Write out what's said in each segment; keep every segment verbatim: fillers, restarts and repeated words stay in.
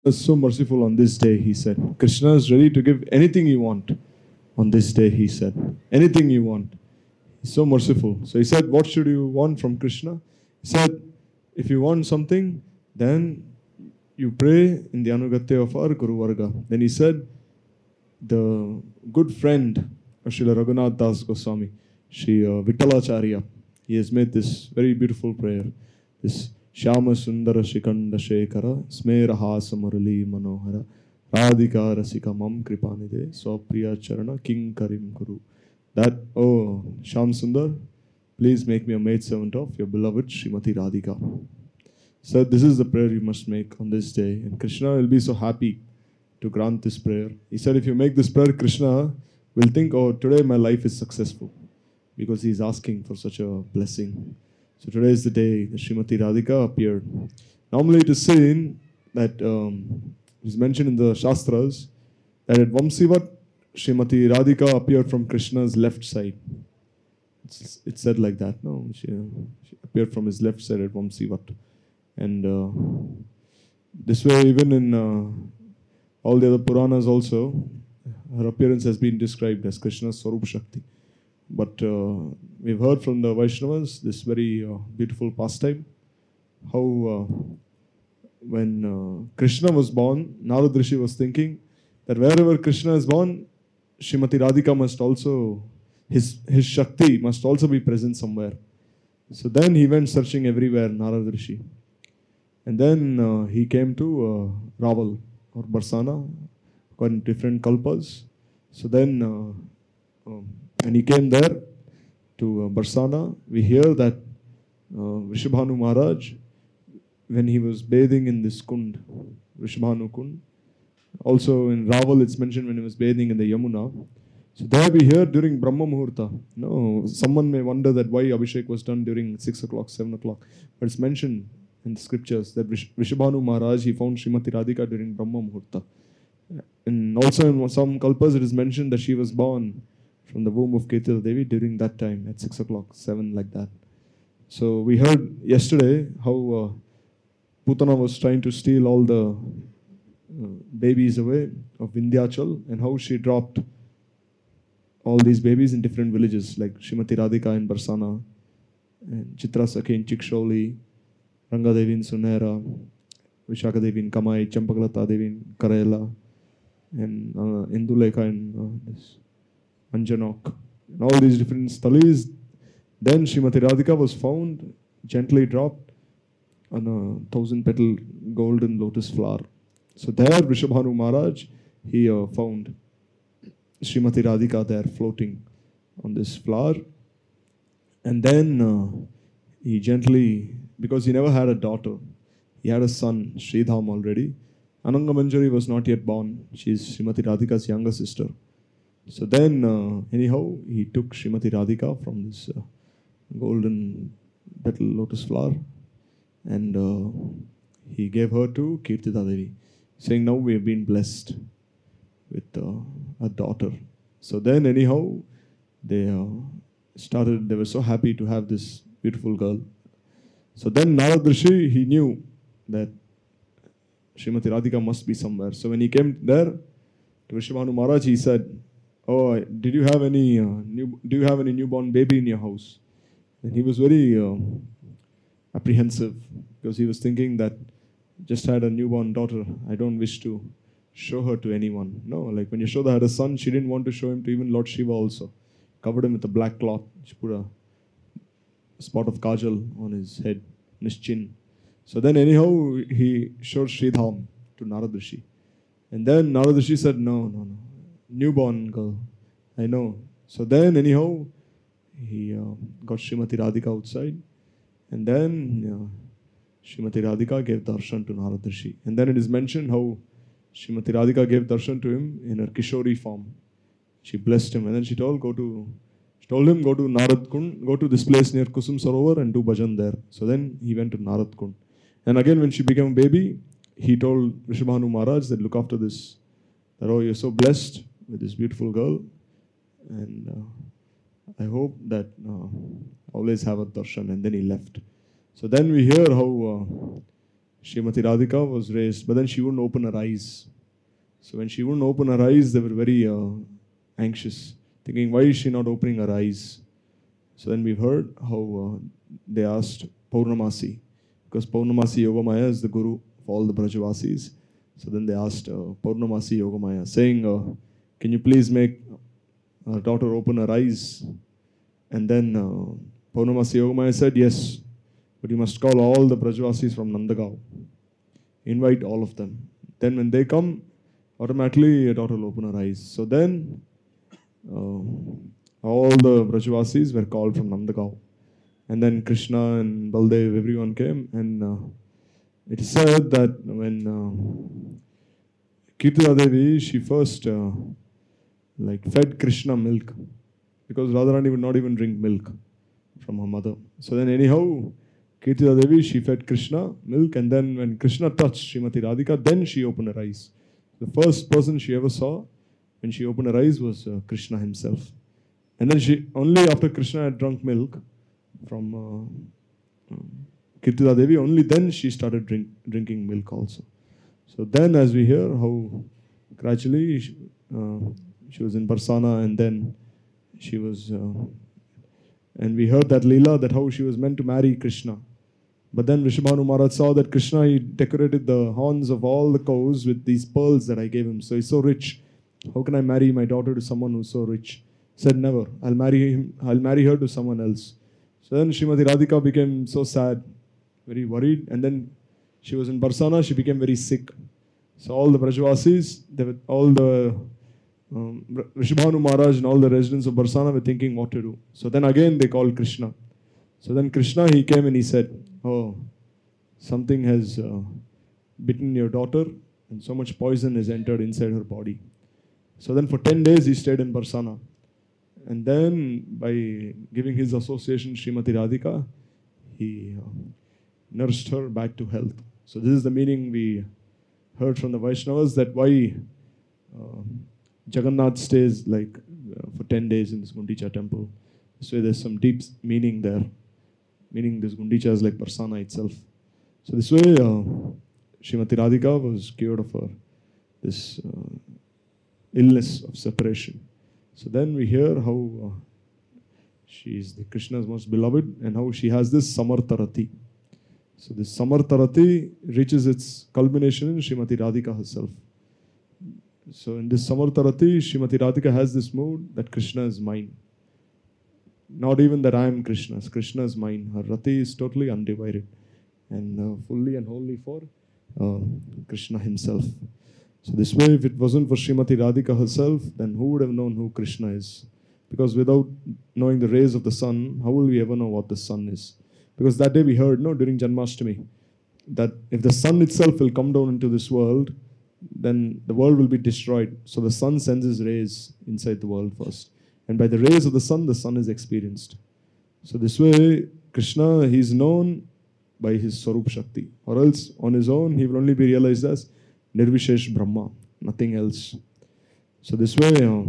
is so merciful on this day, he said. Krishna is ready to give anything you want on this day, he said. Anything you want. He's so merciful. So he said, what should you want from Krishna? He said, if you want something, then you pray in the Anugatya of our Guru Varga. Then he said, the good friend of Srila Raghunath Das Goswami, Sri uh, Vittalacharya, he has made this very beautiful prayer. This Shyama Sundara Shikanda Shekara Smeraha Samarali Manohara Radhika Rasika Mam Kripanide Swapriya Charana King Karim Guru. That, oh, Shyam Sundar, please make me a maidservant of your beloved Srimati Radhika. So this is the prayer you must make on this day. And Krishna will be so happy to grant this prayer. He said, if you make this prayer, Krishna will think, oh, today my life is successful. Because he is asking for such a blessing. So today is the day that Srimati Radhika appeared. Normally it is seen that um, it is mentioned in the Shastras that at Vamsivat, Srimati Radhika appeared from Krishna's left side. It's, it's said like that, no? She, she appeared from his left side at Vamsivat. And uh, this way, even in uh, all the other Puranas also, her appearance has been described as Krishna's Swarup Shakti. But uh, we've heard from the Vaishnavas this very uh, beautiful pastime, how uh, when uh, Krishna was born, Narad Rishi was thinking that wherever Krishna is born, Srimati Radhika must also, his, his Shakti must also be present somewhere. So then he went searching everywhere, Narad Rishi. And then uh, he came to uh, Raval or Barsana, according to different kalpas. So then uh, um, when he came there to uh, Barsana, we hear that uh, Vrishabhanu Maharaj, when he was bathing in this kund, Vrishabhanu Kund, also in Raval it's mentioned when he was bathing in the Yamuna. So there we hear during Brahma Muhurta. No, someone may wonder that why Abhishek was done during six o'clock, seven o'clock. But it's mentioned in the scriptures that Vish- Vrishabhanu Maharaj, he found Srimati Radhika during Brahma Muhurta. And also in some kalpas it is mentioned that she was born from the womb of Ketala Devi during that time at six o'clock, seven like that. So we heard yesterday how uh, Putana was trying to steal all the uh, babies away of Vindhyachal and how she dropped all these babies in different villages like Srimati Radhika in Barsana, and Chitra Sakhi in Chiksholi, Ranga Devi in Sunera, Vishaka Devi in Kamai, Champakalata Devi in Karela, and uh, Indulekha in uh, this Anjanok. And all these different stalis. Then Srimati Radhika was found, gently dropped on a thousand petal golden lotus flower. So there Vrishabhanu Maharaj, he uh, found Srimati Radhika there floating on this flower. And then uh, he gently, because he never had a daughter, he had a son, Sridham already. Ananga Manjari was not yet born. She is Srimati Radhika's younger sister. So then, uh, anyhow, he took Srimati Radhika from this uh, golden petal lotus flower and uh, he gave her to Kirtida Devi, saying, now we have been blessed with uh, a daughter. So then, anyhow, they uh, started, they were so happy to have this beautiful girl. So then Narad Rishi, he knew that Srimati Radhika must be somewhere. So when he came there to Vrishabhanu Maharaj, he said, oh, did you have any uh, new, do you have any newborn baby in your house? And he was very uh, apprehensive because he was thinking that just had a newborn daughter. I don't wish to show her to anyone. No, like when Yashoda had a son, she didn't want to show him to even Lord Shiva also. Covered him with a black cloth. She put a spot of kajal on his head, on his chin. So then anyhow, he showed Sridham to Narad Rishi. And then Narad Rishi said, no, no, no. Newborn girl. I know. So then anyhow, he uh, got Srimati Radhika outside. And then uh, Srimati Radhika gave darshan to Narad Rishi. And then it is mentioned how Srimati Radhika gave darshan to him in her Kishori form. She blessed him. And then she told, go to, she told him, go to Narad Kund, go to this place near Kusum Sarovar and do bhajan there. So then he went to Narad Kund. And again, when she became a baby, he told Vrishabhanu Maharaj that look after this. That, oh, you're so blessed with this beautiful girl. And uh, I hope that uh, always have a darshan. And then he left. So then we hear how uh, Srimati Radhika was raised, but then she wouldn't open her eyes. So when she wouldn't open her eyes, they were very uh, anxious, thinking, why is she not opening her eyes? So then we've heard how uh, they asked Purnamasi, because Purnamasi Yogamaya is the guru of all the Brajavasis. So then they asked uh, Purnamasi Yogamaya, saying, uh, can you please make our daughter open her eyes? And then uh, Purnamasi Yogamaya said, yes, but you must call all the Brajavasis from Nandagaon. Invite all of them. Then when they come, automatically your daughter will open her eyes. So then uh, all the Brajavasis were called from Nandagaon. And then Krishna and Baldev, everyone came. And uh, it is said that when uh, Kirtida Devi, she first uh, like fed Krishna milk, because Radharani would not even drink milk from her mother. So then anyhow, Kirtida Devi, she fed Krishna milk, and then when Krishna touched Srimati Radhika, then she opened her eyes. The first person she ever saw when she opened her eyes was uh, Krishna himself. And then she, only after Krishna had drunk milk from uh, um, Kirtida Devi, only then she started drink, drinking milk also. So then as we hear how gradually she, uh, she was in Barsana, and then she was, uh, and we heard that Leela, that how she was meant to marry Krishna. But then Vrishabhanu Maharaj saw that Krishna, he decorated the horns of all the cows with these pearls that I gave him. So he's so rich. How can I marry my daughter to someone who's so rich? He said, never. I'll marry him. I'll marry her to someone else. So then Srimati Radhika became so sad, very worried. And then she was in Barsana. She became very sick. So all the Brajavasis, they were, all the um, Vrishabhanu Maharaj and all the residents of Barsana were thinking what to do. So then again they called Krishna. So then Krishna, he came and he said, oh, something has uh, bitten your daughter and so much poison has entered inside her body. So then for ten days he stayed in Barsana. And then by giving his association Srimati Radhika, he uh, nursed her back to health. So this is the meaning we heard from the Vaishnavas, that why uh, Jagannath stays like uh, for ten days in this Gundicha temple. So there's some deep meaning there. Meaning this Gundicha is like Barsana itself. So this way, uh, Srimati Radhika was cured of her, this uh, illness of separation. So then we hear how uh, she is the Krishna's most beloved, and how she has this Samartharati. So this Samartharati reaches its culmination in Srimati Radhika herself. So in this Samartharati, Srimati Radhika has this mood that Krishna is mine. Not even that I am Krishna's. Krishna is mine. Her Rati is totally undivided and uh, fully and wholly for uh, Krishna himself. So this way, if it wasn't for Srimati Radhika herself, then who would have known who Krishna is? Because without knowing the rays of the sun, how will we ever know what the sun is? Because that day we heard, no, during Janmashtami, that if the sun itself will come down into this world, then the world will be destroyed. So the sun sends his rays inside the world first. And by the rays of the sun, the sun is experienced. So this way, Krishna, he is known by his Swarup Shakti. Or else, on his own, he will only be realized as Nirvishesh Brahma, nothing else. So this way, uh,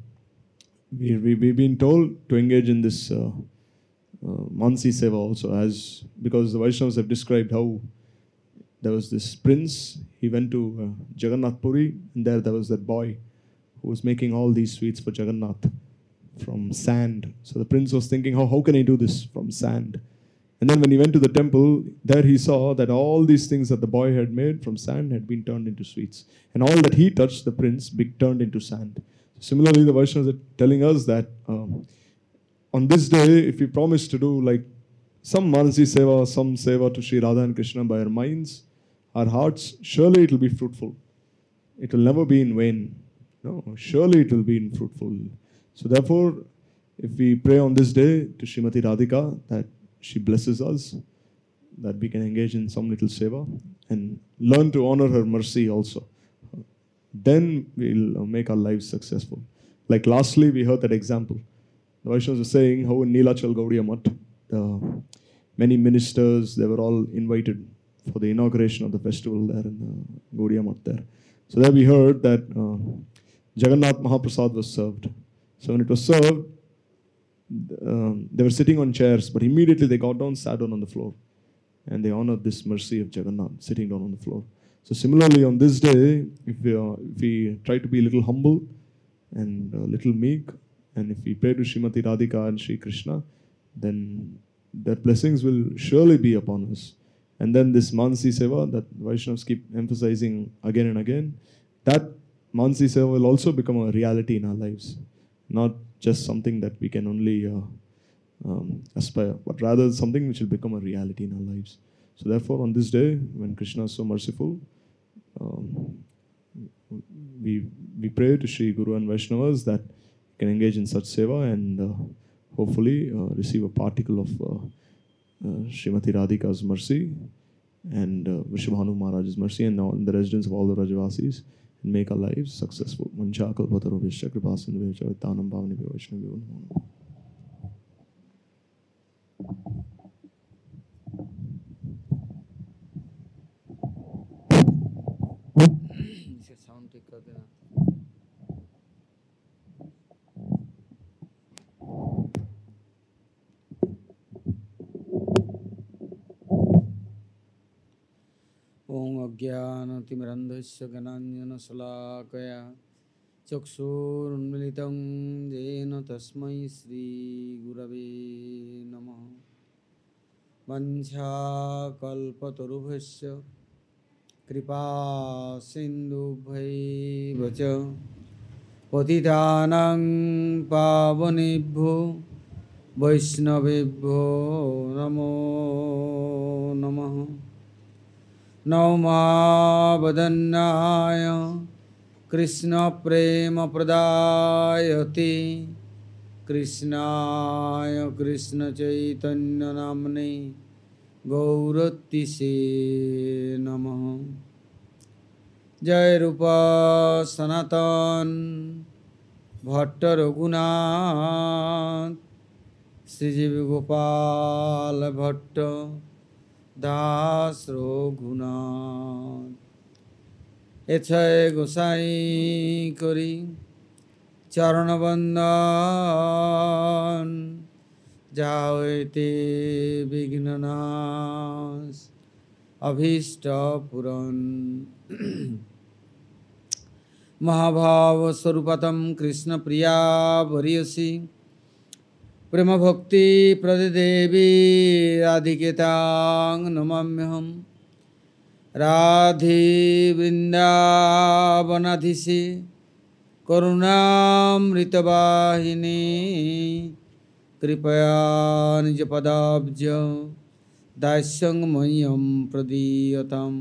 we, we, we've been told to engage in this uh, uh, Mansi Seva also, as because the Vaishnavas have described how there was this prince, he went to uh, Jagannath Puri, and there there was that boy who was making all these sweets for Jagannath from sand. So the prince was thinking, how, how can I do this from sand? And then when he went to the temple, there he saw that all these things that the boy had made from sand had been turned into sweets. And all that he touched, the prince, be turned into sand. Similarly, the Vaishnavas are telling us that um, on this day, if we promise to do like some Manasi Seva, some Seva to Sri Radha and Krishna by our minds, our hearts, surely it will be fruitful. It will never be in vain. No, surely it will be fruitful. So therefore, if we pray on this day to Srimati Radhika, that she blesses us, that we can engage in some little seva and learn to honor her mercy also, then we'll make our lives successful. Like lastly, we heard that example. The Vaishnavas were saying how in Neelachal Gaudiya Math, uh, many ministers, they were all invited for the inauguration of the festival there in the Gaudiya Math there. So there we heard that uh, Jagannath Mahaprasad was served. So when it was served, um, they were sitting on chairs, but immediately they got down, sat down on the floor. and they honored this mercy of Jagannath sitting down on the floor. So similarly, on this day, if we, uh, if we try to be a little humble and a little meek, and if we pray to Srimati Radhika and Sri Krishna, then their blessings will surely be upon us. And then this Mansi Seva that Vaishnavas keep emphasizing again and again, that Mansi Seva will also become a reality in our lives, not just something that we can only uh, um, aspire, but rather something which will become a reality in our lives. So therefore, on this day, when Krishna is so merciful, um, we we pray to Sri Guru and Vaishnavas that can engage in such seva and uh, hopefully uh, receive a particle of uh, uh, Srimati Radhika's mercy and uh, Vrishabhanu Maharaj's mercy and all the residents of all the Rajavasis, and make our lives successful. Mancha kalpataru vishya kripasindu vivcha vittanam bhavani vivashnavi namo. Sound ठीक कर देना। ओम अज्ञानतिमिरन्धस्य ज्ञानाञ्जनशलाकया चक्षुरुन्मीलितं येन तस्मै श्रीगुरवे नमः। वञ्चाकल्पतरुभ्यश्च कृपा सिन्धुभ्यैव च पतितानां पावनेभ्यो वैष्णवेभ्यो नमो नमः। नौमावदन्नाय कृष्णप्रेमप्रदायते कृष्णाय कृष्णचैतन्यनाम्ने गौरतिसे नमः। जय रूप सनातन भट्ट रघुनाथ श्रीजीव गोपाल भट्ट दास रघुनाथ एछय गोसाई करी चरण बंदन जाते विघ्ननाश अभीष्ट पुरन। महाभाव स्वरूपतम कृष्ण प्रिया वरीयसी प्रेम भक्ति प्रदेवी राधिकेतां नमाम्यहम्। राधे वृंदावनाधीशे करुणामृतवाहिनी कृपया निजपदाब्ज दास्यं मह्यं प्रदीयताम्।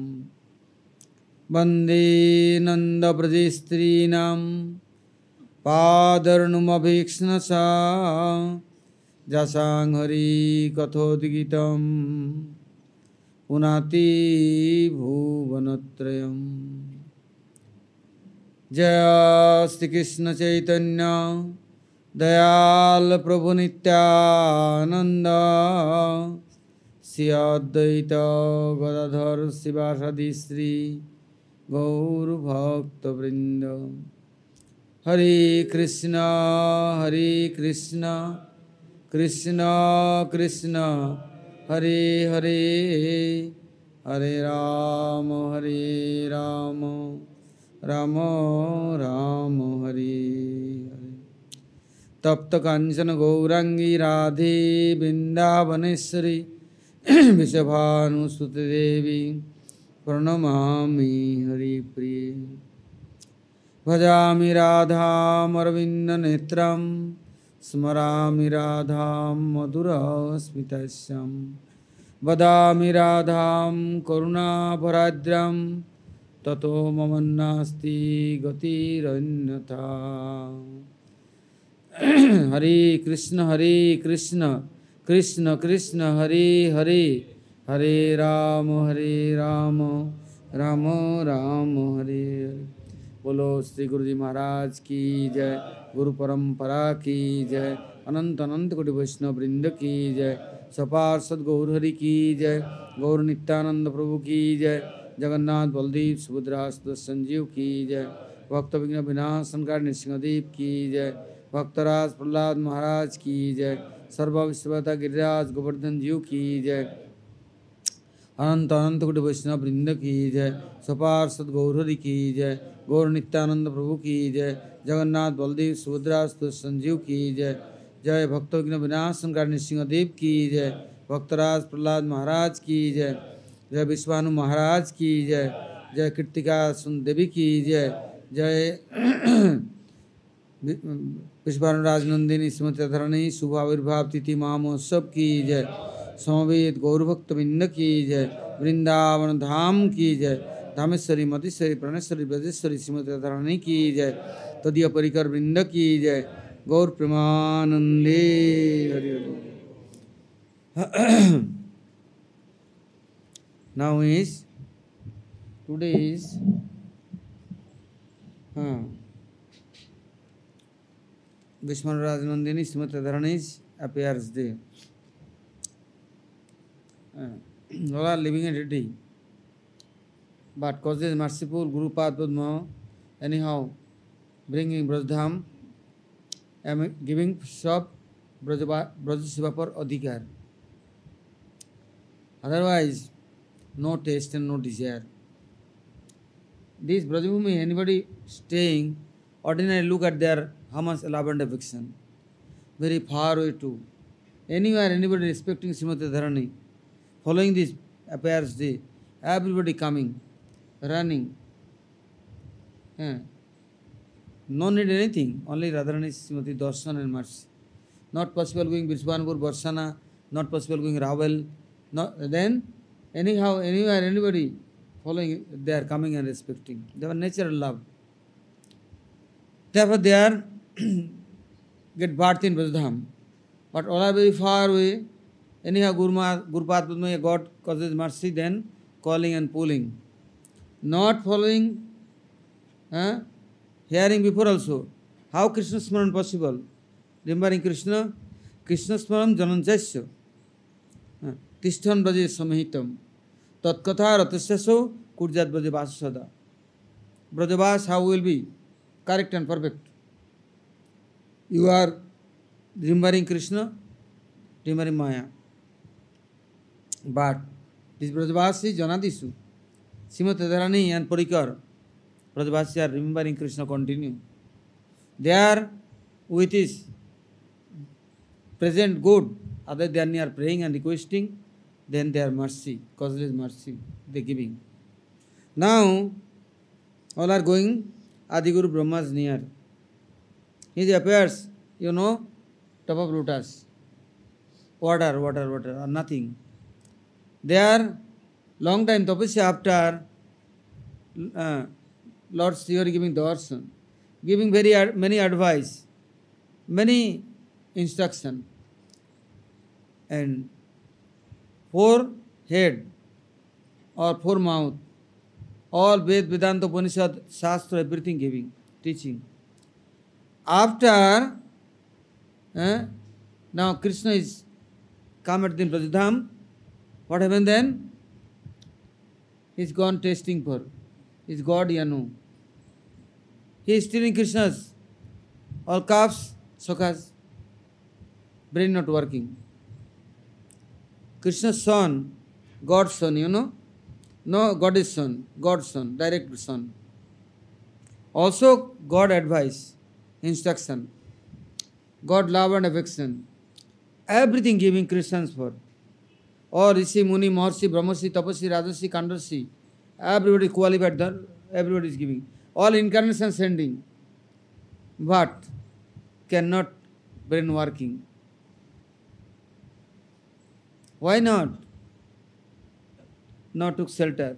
वन्दे नन्दव्रजस्त्रीणां पादर्णुमभीक्ष्णसा जसां हरिकथोद्गीतं पुनाति भुवनत्रयम्। जय श्री कृष्ण चैतन्य दयाल प्रभु नित्यानंद श्री अद्वैत गदाधर शिवासादि श्री गौर भक्तवृंद। हरे कृष्ण हरे कृष्ण कृष्ण कृष्ण हरे हरे हरे राम हरे राम राम राम हरे हरे। तप्त कांचन गौरांगी राधे वृंदावनेश्वरी विषभानुसुते देवी प्रणमामि हरिप्रिये। भजामि राधामरविन्दनेत्रं स्मरामि राधां मधुरस्मितस्यां। वदामि राधां करुणाभराद्रां ततो मम नास्ति गतिरन्यथा। हरे कृष्ण हरे कृष्ण कृष्ण कृष्ण हरे हरे हरे राम हरे राम राम राम हरे हरे। बोलो श्री गुरु जी महाराज की जय, गुरु परंपरा की जय, अनंत अनंत कोटि वैष्णव वृंद की जय, सपार्षद गौर हरि की जय, गौर नित्यानंद प्रभु की जय, जगन्नाथ बलदेव सुभद्रा संजीव की जय, भक्त विघ्न विनाशन कार नृसिंहदेव की जय, भक्तराज प्रहलाद महाराज की जय, सर्व विश्वता गिरिराज गोवर्धन जीव की जय, अनंत अनंत कोटि वैष्णव वृंद की जय, सपार्षद गौरहरि की जय, गौर नित्यानंद प्रभु की जय, जगन्नाथ बलदेव सुभद्रा संजीव की जय, जय भक्त विघ्न विनाशनकारी नृसिंहदेव की जय, भक्तराज प्रहलाद महाराज की जय, जय विश्वानु महाराज की जय, जय कृतिका सुन देवी की जय, जय विश्वानुराज नंदिनी श्रीमती धरणी शुभ आविर्भाव तिथि महामहोत्सव की जय, समवेत गौरभक्त वृंद की जय, वृंदावन धाम की जय, धामेश्वरी मधेश्वरी प्रणेश्वरी ब्रजेश्वरी श्रीमती धरणी की जय, तदीय परिकर वृंद की जय, गौर प्रेमानंदे Hari Hari. Now is today is huh, Vishwanuraj Nandini Srimati Dharani's appears day. Uh, all are living and ready. But cause is merciful Guru Padma, anyhow, bringing Brajdham, am giving shop Brajasiva for Adhikar. Otherwise, no taste and no desire. This Brajabhumi, anybody staying, ordinarily look at their how much love and affection. Very far away too. Anywhere, anybody respecting Srimati Dharani, following this appears day, everybody coming, running. Yeah. No need anything, only Radharani Srimati Darshan and mercy. Not possible going Vishwanpur, Barsana, not possible going Ravel. Not, then, anyhow, anywhere, anybody following, they are coming and respecting. They have natural love. Therefore, they are get birth in Brajdham. But all are very far away. Anyhow, Guru Padma, God causes mercy, then calling and pulling. Not following, uh, hearing before also. How Krishna Smaran possible? Remembering Krishna, Krishna Smaran Jananjasya. Tishtan Braje Samahitam. Tatkatha Ratasyaso Kurjat Braje Vasasada. Brajavas, how will be? Correct and perfect. You are remembering Krishna, remembering Maya. But this Brajavasi Janadisu, Srimati Dharani and Parikar, Brajavasi are remembering Krishna continue. They are with his present good, other than they are praying and requesting, then they are mercy, causeless mercy, they giving. Now, all are going, Adiguru Brahma is near. He appears, you know, top of lotus. Water, water, water, or nothing. They are long time tapasya after uh, Lord Sri giving darshan, giving very ad, many advice, many instruction, and four head or four mouth, all Ved, Vedanta, Upanishad, Shastra, everything giving, teaching. After, eh, now Krishna is come at the Brajdham, what happened then? He's gone tasting for. He's God Yanu. He is stealing Krishna's. All calves, sokas, brain not working. Krishna's son, God's son, you know? No, God is son, God's son, direct son. Also, God advice, instruction. God love and affection. Everything giving Christians for. Or Rishi, Muni, Maharshi, Brahmarshi, Tapasri, Rajarshi, Kandarshi. Everybody qualified, everybody is giving. All incarnation sending. But cannot brain working. Why not? Not took shelter.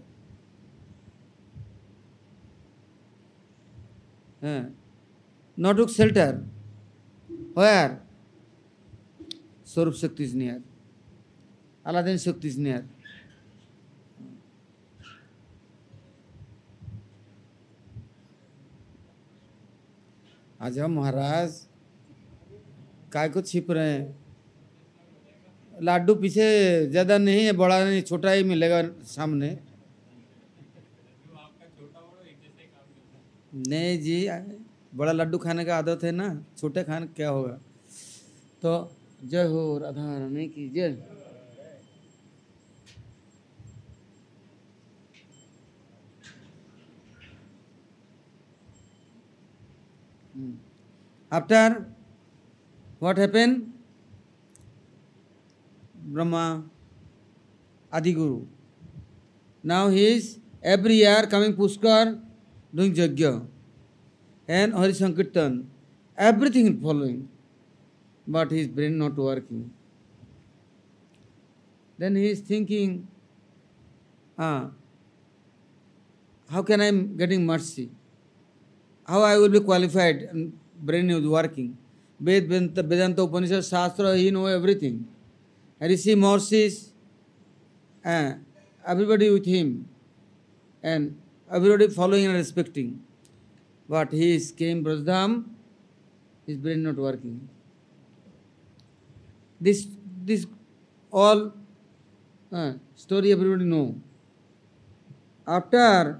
Uh, not took shelter. Where? Swarup Shakti is near. Aladdin Shakti is near. आजा महाराज काय को छिप रहे हैं? लाडू पीछे ज्यादा नहीं है, बड़ा नहीं, छोटा ही मिलेगा सामने। नहीं जी, बड़ा लड्डू खाने का आदत है ना, छोटे खाने क्या होगा। तो जय हो राधा रानी की जय। After what happened? Brahma, Adiguru. Now he is every year coming Pushkar, doing Yajna and Hari Sankirtan. Everything is following. But his brain not working. Then he is thinking, ah, how can I am getting mercy? How I will be qualified and brain is working. Ved, Vedanta, Upanishad, Shastra, he know everything. Rishi, Morsis, uh, everybody with him. And everybody following and respecting. But he came Brasdham, his brain not working. This, this all uh, story everybody know. After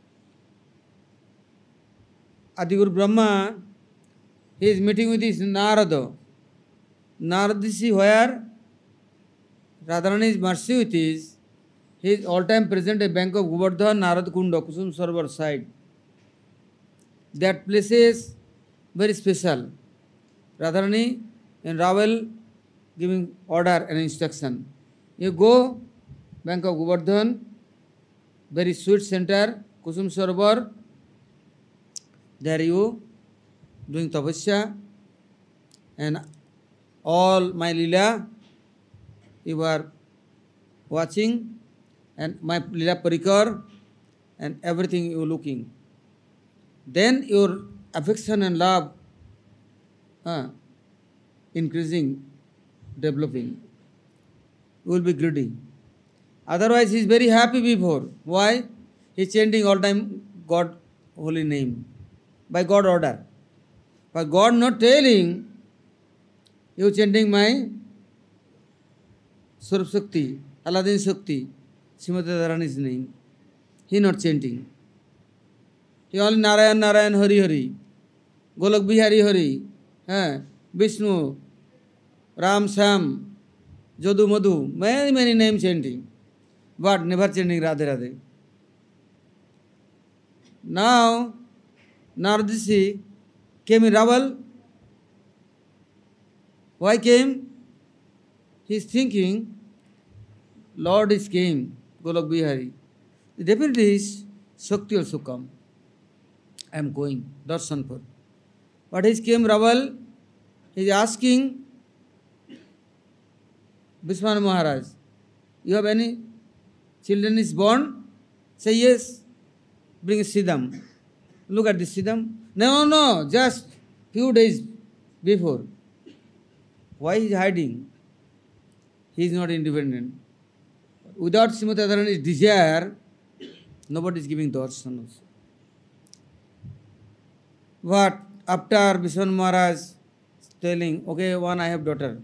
Adiguru Brahma, he is meeting with his Narada. Narada is where Radharani's mercy with his, he is all time present at bank of Govardhan, Narad Kunda, Kusum Sarovar side. That place is very special. Radharani and Ravel giving order and instruction. You go, bank of Govardhan, very sweet center, Kusum Sarovar. There you doing tapasya and all my lila you are watching and my lila parikar and everything you looking. Then your affection and love uh, increasing, developing. You will be greedy. Otherwise he is very happy before. Why? He is chanting all time God holy name. By God order. But God not telling, you chanting my Swarup Shakti, Aladdin Shakti, Srimati Radharani's name. He not chanting. He only Narayan, Narayan, Hari, Hari. Golok Bihari, Hari. Eh, Vishnu, Ram, Sam, Jadu, Madhu. Many, many names chanting. But never chanting Radhe, Radhe. Now, Naradishi came in Raval. Why came? He is thinking, Lord is came, Golok Bihari. Definitely his Shakti also come. I am going, darshan for. But he came Raval, he is asking Vishwanath Maharaj, you have any children is born? Say yes, bring Siddham. Look at this Siddham. No, no, just few days before. Why he is hiding? He is not independent. Without Srimati Radharani's desire, nobody is giving darshan also. But after Vishwanath Maharaj telling, okay, one I have daughter.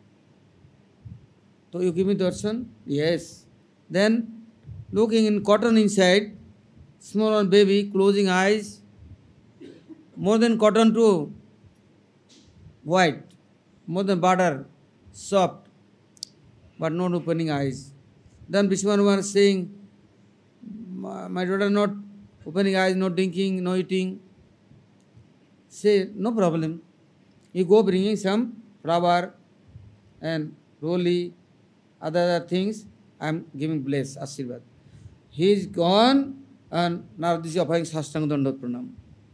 So you give me darshan? Yes. Then looking in cotton inside, small one baby, closing eyes, more than cotton to white, more than butter, soft, but not opening eyes. Then Vishwanath Maharaj saying, my daughter not opening eyes, not drinking, no eating. Say, no problem. You go bringing some flour and roli, other, other things, I am giving bless, Ashirvad. He is gone and Naradishi offering Sastanga Dandot Pranam.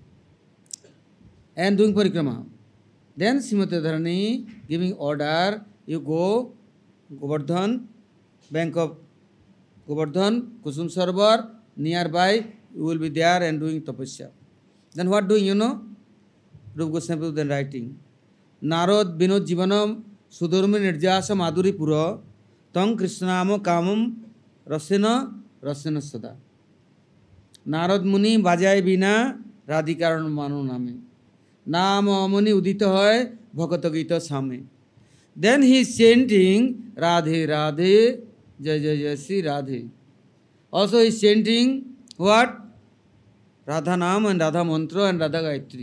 And doing parikrama. Then Srimati Radharani giving order, you go, Govardhan, bank of Govardhan, Kusum Sarovar, nearby, you will be there and doing tapasya. Then what doing, you know? Rupa Goswami then writing. Narad Binod Jivanam Sudharma Nirjasa Madhuri Pura Tang Krishnamo Kamam Rasena Rasena Sada. Narad Muni Bajai Bina Radhikaran Manu Name. Nama Muni Udita Hoy Bhakata Gita Same. Then he is chanting Radhe Radhe Jai Jai Jai Sri Radhe. Also he is chanting what? Radha Nam and Radha Mantra and Radha Gayatri.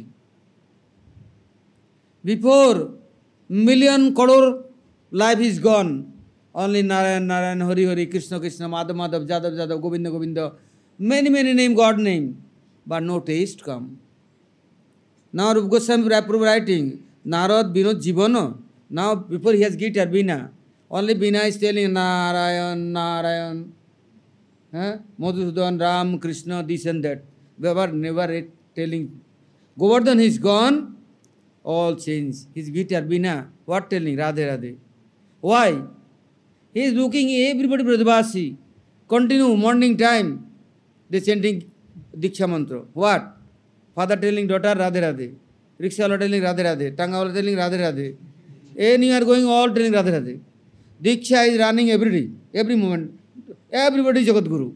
Before million crore life is gone. Only Narayan, Narayan, Hari, Hari, Krishna, Krishna, Madhav, Madhav, Jadav, Jadav, Govinda, Govinda. Many, many name, God name. But no taste come. Now Rupa Goswami Prabhu writing, Narad Binod Jivana. Now before he has guitar, Bina. Only Bina is telling Narayan, Narayan, eh? Madhusudan, Ram, Krishna, this and that. We were never telling. Govardhan is gone, all change. His guitar, Bina, what telling? Radhe Radhe. Why? He is looking everybody Brajavasi. Continue morning time. They chanting Diksha mantra. What? Father telling daughter Radhe Radhe. Rickshaw telling Radhe Radhe. Tangawala telling Radhe Radhe. And you are going all telling Radhe Radhe. Diksha is running every day, every moment. Everybody is Jagat Guru.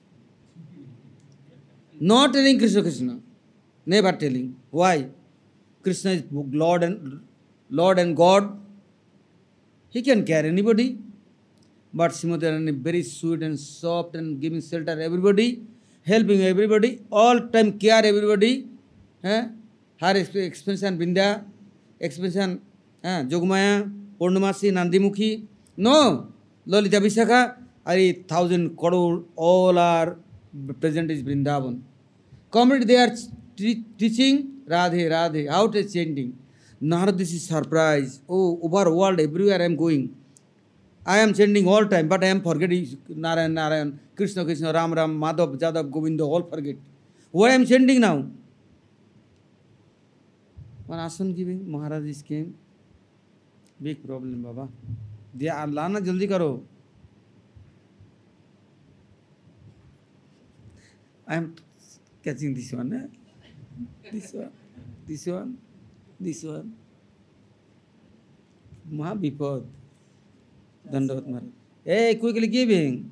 Not telling Krishna Krishna. Never telling. Why? Krishna is Lord and Lord and God. He can carry anybody. But Srimati Radharani very sweet and soft and giving shelter everybody, helping everybody, all time care everybody. Eh? Her expansion Vrinda, expansion eh? Jogmaya, Purnamasi, Nandimukhi. No, Lalita Vishakha, a thousand crore, all are present is Vrindavan. Community they are t- teaching Radhe, Radhe, how to chanting. Narad, this is surprise. Oh, over world, everywhere I am going. I am chanting all time, but I am forgetting Narayan, Narayan, Krishna, Krishna, Ram, Ram, Madhav, Jadav, Govinda, all forget. Why I am chanting now? One asan giving, Maharaj is came. Big problem, Baba. They are Lana Jaldi Karo. I am catching this one, eh? This one, this one, this one. Mahabipad. Dandavat Maharaj. Hey, quickly giving.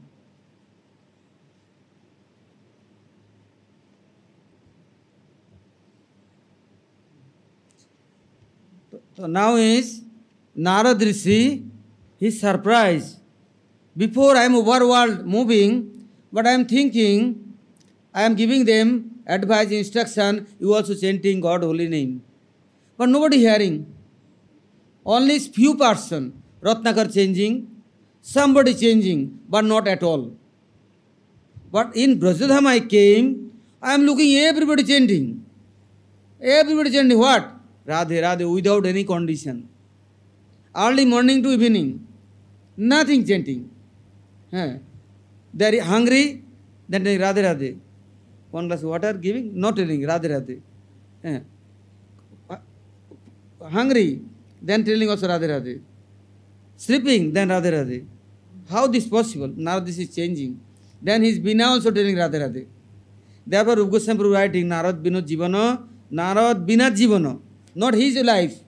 So now is Narad Rishi, he is surprised. Before I am overworld moving, but I am thinking, I am giving them advice, instruction, you also chanting God holy name. But nobody hearing. Only few person. Ratnakar changing, somebody changing, but not at all. But in Brajadham I came, I am looking everybody chanting. Everybody chanting what? Radhe, Radhe, without any condition. Early morning to evening, nothing chanting. Eh. They are hungry, then they Radhe, Radhe. One glass water giving, not telling Radhe, Radhe. Eh. Hungry, then telling also Radhe, Radhe. Sleeping, then Radhe Radhe. How this possible? Now this is changing. Then he is Bina also telling Radhe Radhe. Therefore, Rupa Goswami writing Narad Binod Jivana, Narad Bina Jivana. Not his life.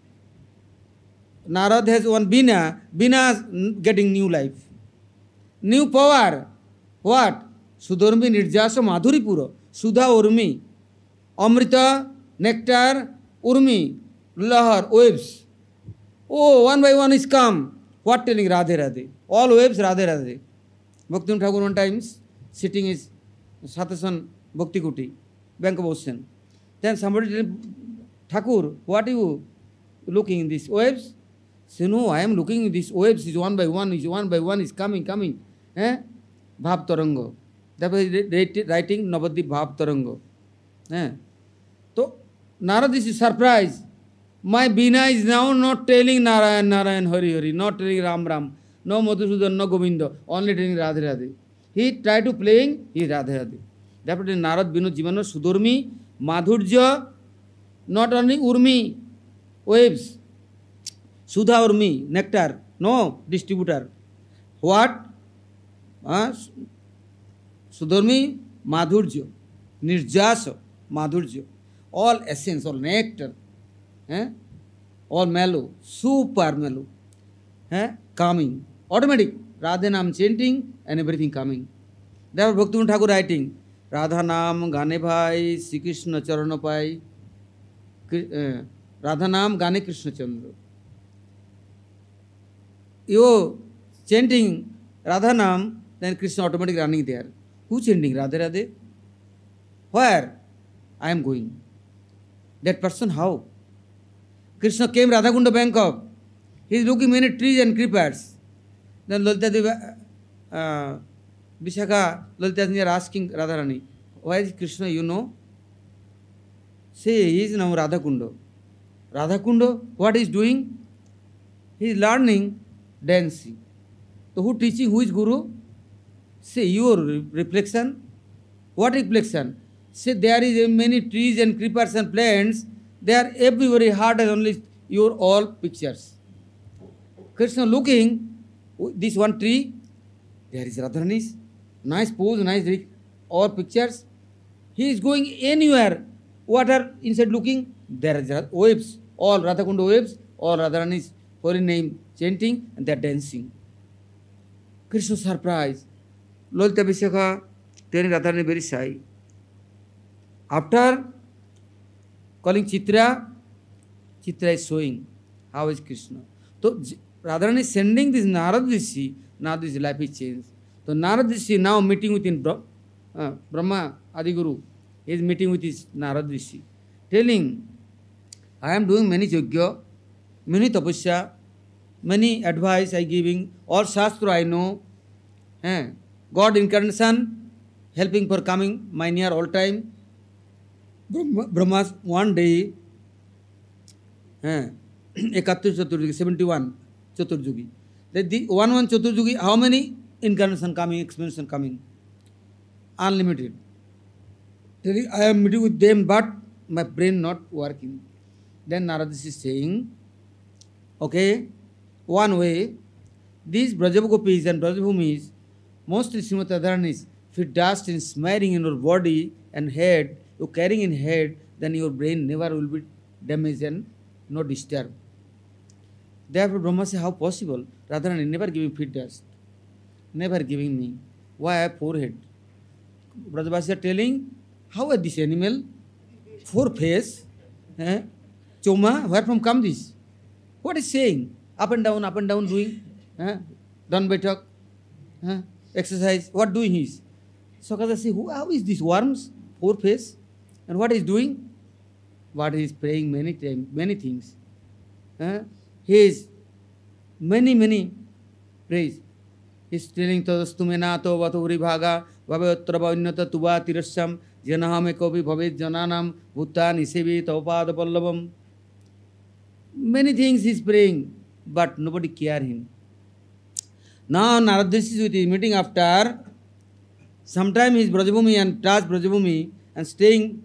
Narad has one Bina, Bina getting new life. New power. What? Sudharmi Nirjasa Madhuri Pura. Sudha Urmi. Amrita, Nectar, Urmi, Lahar, waves. Oh, one by one is come. What telling Radhe Radhe? All waves Radhe Radhe. Bhaktivinoda Thakur one times sitting is Satasan Bhakti Kuti, Bank of Ocean. Then somebody telling Thakur, what are you looking in these waves? Say, no, I am looking in these waves, is one by one, is one by one is coming, coming. Eh? Bhav Tarango. That was writing Navadip Bhav Tarango. Eh? So, Narad is surprised. My Bina is now not telling Narayan, Narayan, Hari, Hari, not telling Ram, Ram, no Madhusudan, no Govinda, only telling Radhe, Radhe. He tried to playing, he Radhe, Radhe. Therefore, Narad Binod Jivana, Sudharmi, Madhurja, not only Urmi, waves, Sudha Urmi, nectar, no distributor. What? Uh, Sudharmi, Madhurja, Nirjasa, Madhurja, all essence, all nectar. Eh? All mellow, super mellow, eh? Calming, automatic. Radha Nam chanting and everything coming. Therefore, Bhaktivinoda Thakur writing, Radha Nam Gane Bhai, Sri Krishna Charana Pai, uh, Radha Nam Gane Krishna Chandra. You chanting Radha Nam, then Krishna automatically running there. Who chanting Radhe Radhe? Where? I am going. That person how? Krishna came Radhakunda Bangkok. He is looking many trees and creepers. Then Lalita Devi, uh, Vishakha, Lalita Devi are asking Radharani, why is Krishna, you know? Say he is now Radhakunda. Radhakunda, what he is doing? He is learning dancing. So who teaching? Who is Guru? Say your reflection. What reflection? Say there is many trees and creepers and plants. They are everywhere hard and only your all pictures. Krishna looking this one tree. There is Radharani's nice pose, nice all pictures. He is going anywhere. What are inside looking? There is waves, all Radhakunda waves, all Radharani's holy name chanting, and they are dancing. Krishna surprised. Lalita Abhisheka, telling Radharani very shy. After calling Chitra, Chitra is showing how is Krishna. So Radharani is sending this Narad Rishi, now this life is changed. So Narad Rishi now meeting with in uh, Brahma Adiguru. He is meeting with his Narad Rishi, telling, I am doing many yajna, many tapasya, many advice I giving, all shastra I know. Eh? God incarnation, helping for coming my near all time. Brahma, one day, eh, Ekattu Chaturjugi, seventy-one Chaturjugi. The one one Chaturjugi, how many incarnation coming, expansion coming? Unlimited. I am meeting with them, but my brain not working. Then Narad is saying, okay, one way, these Brajagopis and Brajabhumis, mostly Srimati Radharani's, fit dust and smearing in your body and head, you carrying in head, then your brain never will be damaged and not disturbed. Therefore Brahma says, how possible? Radharani never giving fit dust, never giving me. Why I have forehead? Brajavasi are telling, how are this animal? Four face, eh? Choma, where from come this? What is saying? Up and down, up and down doing, eh? Done by talk, eh? Exercise, what doing he is? Sakasa say, who, how is this worms? Four face, and what is doing? What he is praying many times, many things. Eh? He is many, many praise. He is telling Tadastumena to Vaturi Bhaga, Vavatra Unnata Tuba Tirasam, Janahame Kobi Bhavet Jananam, Bhutan Isevi Taupada Pallavam. Many things he is praying, but nobody care him. Now Narad is with his meeting after. Sometime he is Brajabhumi and touch Brajabhumi and staying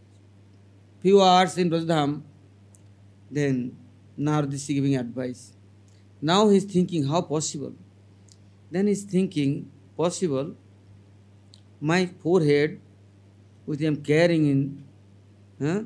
few hours in Brajadham. Then Narad is giving advice. Now he is thinking how possible. Then he is thinking possible. My forehead, which I am carrying in huh,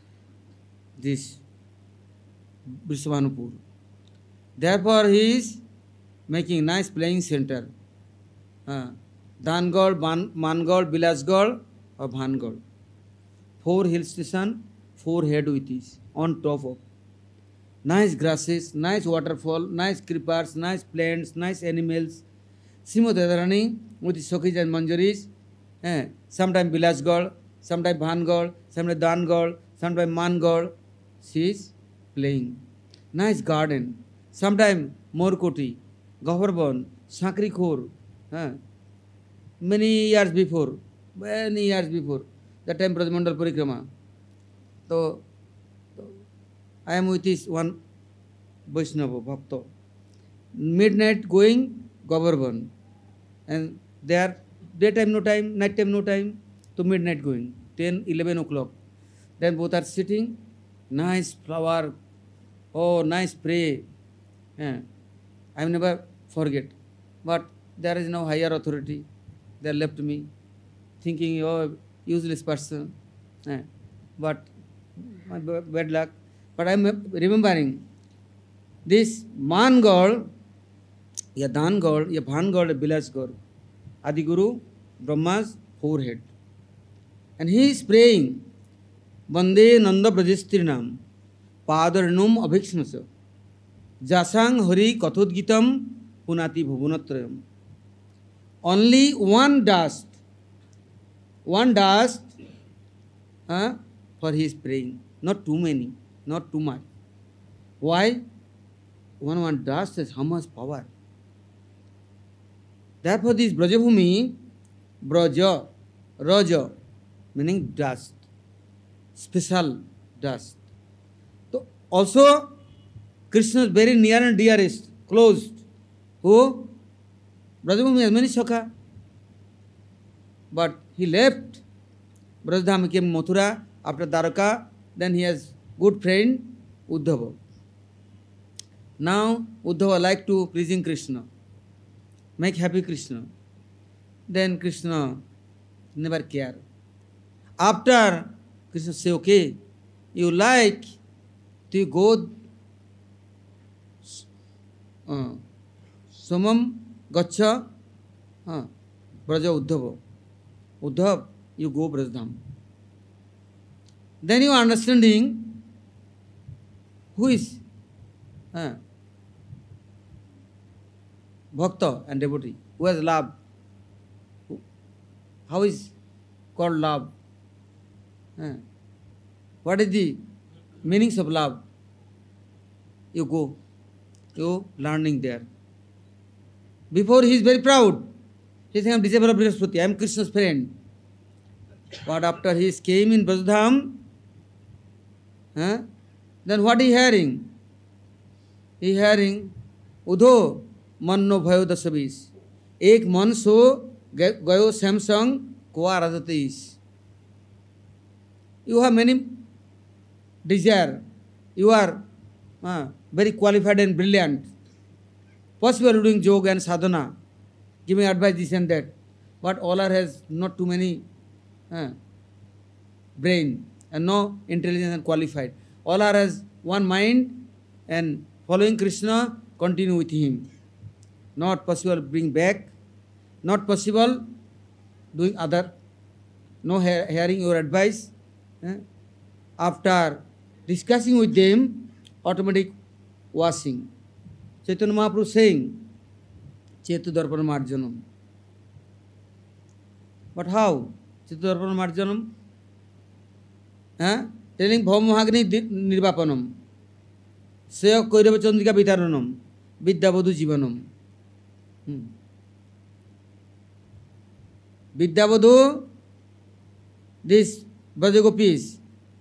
this Vrishabhanupur. Therefore he is making nice playing center. Uh, Dangad, Mangad, Bilasgad or Bhangad. Four hill station, four head with this on top of. Nice grasses, nice waterfall, nice creepers, nice plants, nice animals. Srimati Radharani with the Sokhis and Manjaris. Eh, sometimes Bilasgad, sometimes Bhangad, sometimes Dangad, sometimes Mangad. She is playing. Nice garden. Sometimes Morkoti, Govardhan, Sakrikhor. Eh, many years before, many years before, that time Brajmandal Parikrama. So, so, I am with this one Vaishnava Bhakta. Midnight going Govardhan. And there, daytime no time, night time no time, to midnight going, ten, eleven o'clock. Then both are sitting, nice flower, oh, nice pray. Yeah. I will never forget. But there is no higher authority. They left me, thinking, oh, useless person. Yeah. But my bad luck. But I am remembering this Mangad, या दानगढ़ या Bhangarh Bilasgarh Adiguru Brahma's forehead, and he is praying Vande Nanda Brajastrinam Padarnum Abhikshnasa Jasang Hari Kathudgitam Punati Bhuvunatrayam. Only one dust, one dust uh, for his praying, not too many, not too much. Why? One one dust has how much power. Therefore, this Brajabhumi, Braja, Raja, meaning dust. special dust. So also Krishna is very near and dearest, close. Who? Brajabhumi has many Sakha. But he left. Brajadham became Mathura after Dwaraka. Then he has good friend Uddhava. Now Uddhava like to pleasing Krishna, make happy Krishna. Then Krishna never care. After Krishna say, okay, you like to go uh, Somam Gacha uh, Braja Uddhava. Uddhav, you go Brajadham. Then you are understanding who is uh, Bhakta and devotee, who has love. How is called love? Uh, what is the meanings of love? You go, you learning there. Before he is very proud. He is saying, I am disciple of Brihaspati, I am Krishna's friend. But after he came in Brajadham, huh, then what he hearing? He hearing, Udho manno bhayo dasabis. Ek man so gayo samsang koa radatis. You have many desire. You are uh, very qualified and brilliant. Possible doing yoga and sadhana, giving advice this and that. But all are has not too many uh, brain and no intelligence and qualified. All are has one mind and following Krishna, continue with him. Not possible bring back, not possible doing other, no he hearing your advice. Eh? After discussing with them, automatic washing. Chaitanya Mahaprabhu saying, Chetu Darpana Marjanam. But how? Chetu Darpana Marjanam? Eh? Telling Bhaumahagni Nirvapanam. Seya Koirava Chandrika Vitaranam. Vidyavadhu Jivanam. Hmm. Vidyavadhu, this Brajagopis,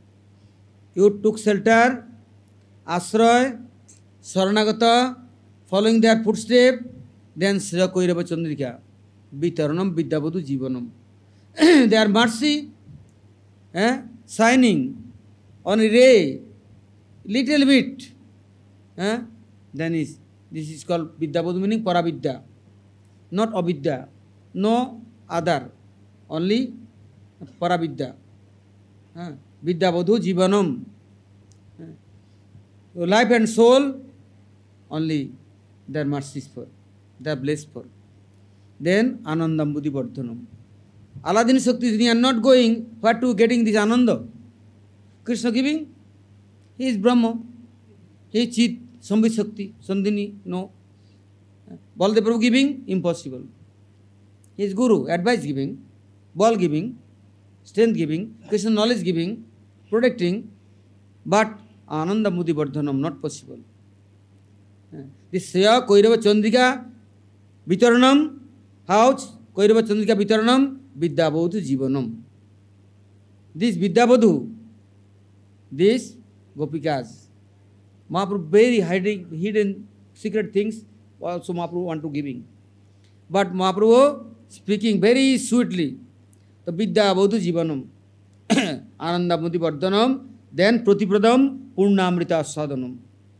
you took shelter, Asray, Saranagata, following their footsteps, then Sriya Koirava Chandrika, Vitaranam, Vidyavadhu Jivanam. Their mercy, eh, shining on a ray, little bit, eh, then is, this is called Vidyavadhu, meaning Paravidya, not Avidya, no other, only Paravidya. Eh, Vidyavadhu Jivanam. Eh, life and soul, only their mercy is for, they are blessed for. Then Anandam Buddhi Vardhanam. Aladini Shakti are not going, what to getting this Ananda? Krishna giving? He is Brahma. He is Chit, Sambhit Shakti, Sandhini, no. Baladev Prabhu giving? Impossible. He is Guru, advice giving, ball giving, strength giving, Krishna knowledge giving, protecting, but Ananda Buddhi Vardhanam, not possible. This Seya Koirava Chandrika Vitaranam, house Koirava Chandrika Vitaranam, Vidyavadhu Jivanam. This Vidyavadhu, this Gopikas, Mahaprabhu very hiding, hidden secret things also Mahaprabhu want to giving. But Mahaprabhu speaking very sweetly, the Vidyavadhu Jivanam, Ananda Buddhi Vardhanam, then Pratipradam Purnamrita Sadhanam.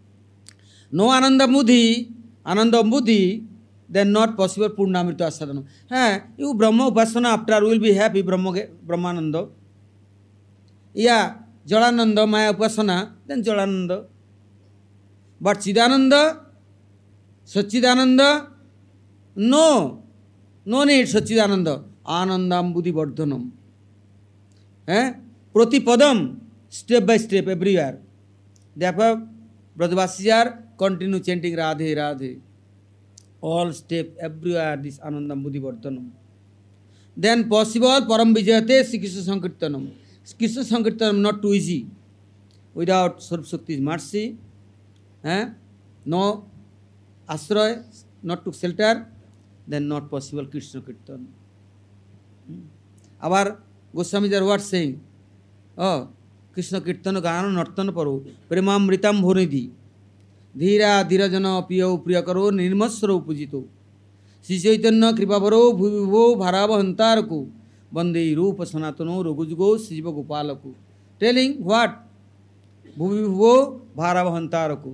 No Ananda Buddhi, Ananda Buddhi, then not possible Purnamrita Sadhanam. Hey, you Brahma Upasana after will be happy, Brahma, Brahmananda. Yeah, Jalananda, Maya Upasana, then Jalananda. But Chidananda, Sachidananda, no, no need Sachidananda, Anandam Buddhi Vardhanam. Eh? Pratipadam, step by step, everywhere. Therefore, Brajavasis are continue chanting Radhe, Radhe. All step, everywhere, this Anandam Buddhi Vardhanam. Then possible, Param Vijayate, Sri Krishna Sankirtanam. Krishna Sankirtanam not too easy. Without Sarv Shakti's mercy, eh? No Asray, not to shelter, then not possible Krishna Kirtan. Hmm. Our Goswamis are what saying? Oh, Krishna কীর্তন গান নর্তন পরো প্রেমামৃতাম ভনিধি ধীরা ধীরজন প্রিয় প্রিয় করো নির্মৎসর পূজিত শ্রী চৈতন্য কৃপাবরো ভূবিভো ভারাবহন্তারকু বন্দে রূপ সনাতন রঘুযুগো শিব গোপালকু টেলিং হোয়াট ভূবিভো ভারাবহন্তারকু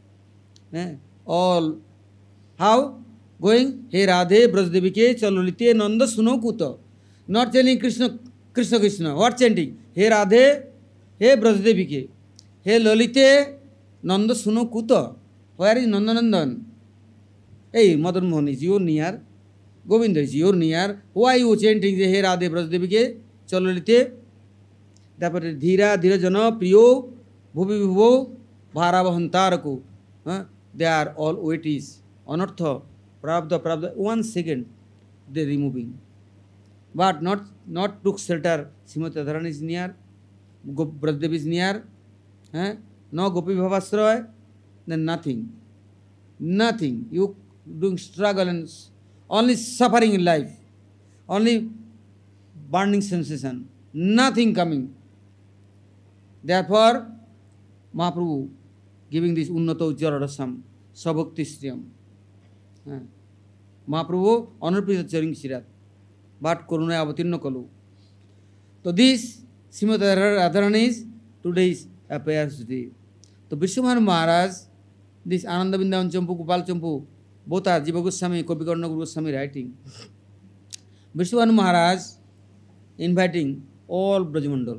অল হাউ গোয়িং হে রাধে ব্রজদেবীকে চললিতে নন্দ শুনো কুত not telling Krishna Krishna Krishna what chanting হে রাধে হে ব্রজদেবীকে হে ললিতে নন্দ শুনো কুত হোয়ার ইজ নন্দনন্দন এই Madan Mohan is your near Govinda is your near why you chanting যে হে রাধে ব্রজদেবীকে চললিতে তারপরে ধীরা ধীরজন প্রিয় ভুবি ভুব ভারাবহন্তারকু হ্যাঁ দে আর অল ওয়েটিস অনর্থ প্রাব্ধ প্রাব্ধ one second they removing but not not took shelter Shrimati Radharani is near Brajadev is near হ্যাঁ no gopi bhavasraya then nothing nothing you doing struggle and only suffering in life only burning sensation nothing coming therefore Mahaprabhu giving this unnato ujjaradasam sabhakti shriyam Mahaprabhu anarpita charing shirat but korunaya avatirno kalu so this Srimati Radharani is today's appears today. So Vishwamanu Maharaj, this Ananda Vrindavan Champu, Gopal Champu, both are Jiva Goswami, Gopikarna Guru Goswami writing. Vishwamanu Maharaj inviting all Brajamandal.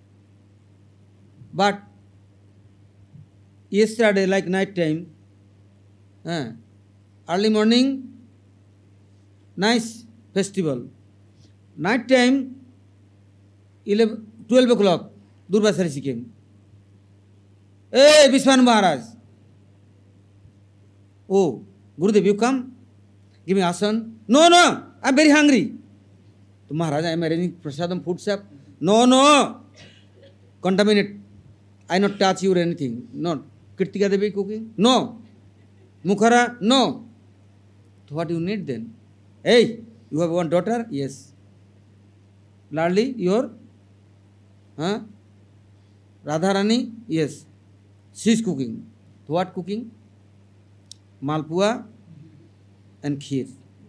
But yesterday, like night time, eh, early morning, nice festival. Night time, eleven, twelve o'clock, Durvasa Rishi came. Hey, Vishwamanu Maharaj. Oh, Gurudev, you come? Give me asan. No, no, I'm very hungry. So Maharaj, I am arranging prasadam food shop. No, no. Contaminate. I not touch you or anything. No. Kritika Devi cooking? No. Mukhara? No. So what you need then? Hey, you have one daughter? Yes. Ladli, your? Huh? Radharani? Yes. She is cooking. What cooking? Malpua and kheer.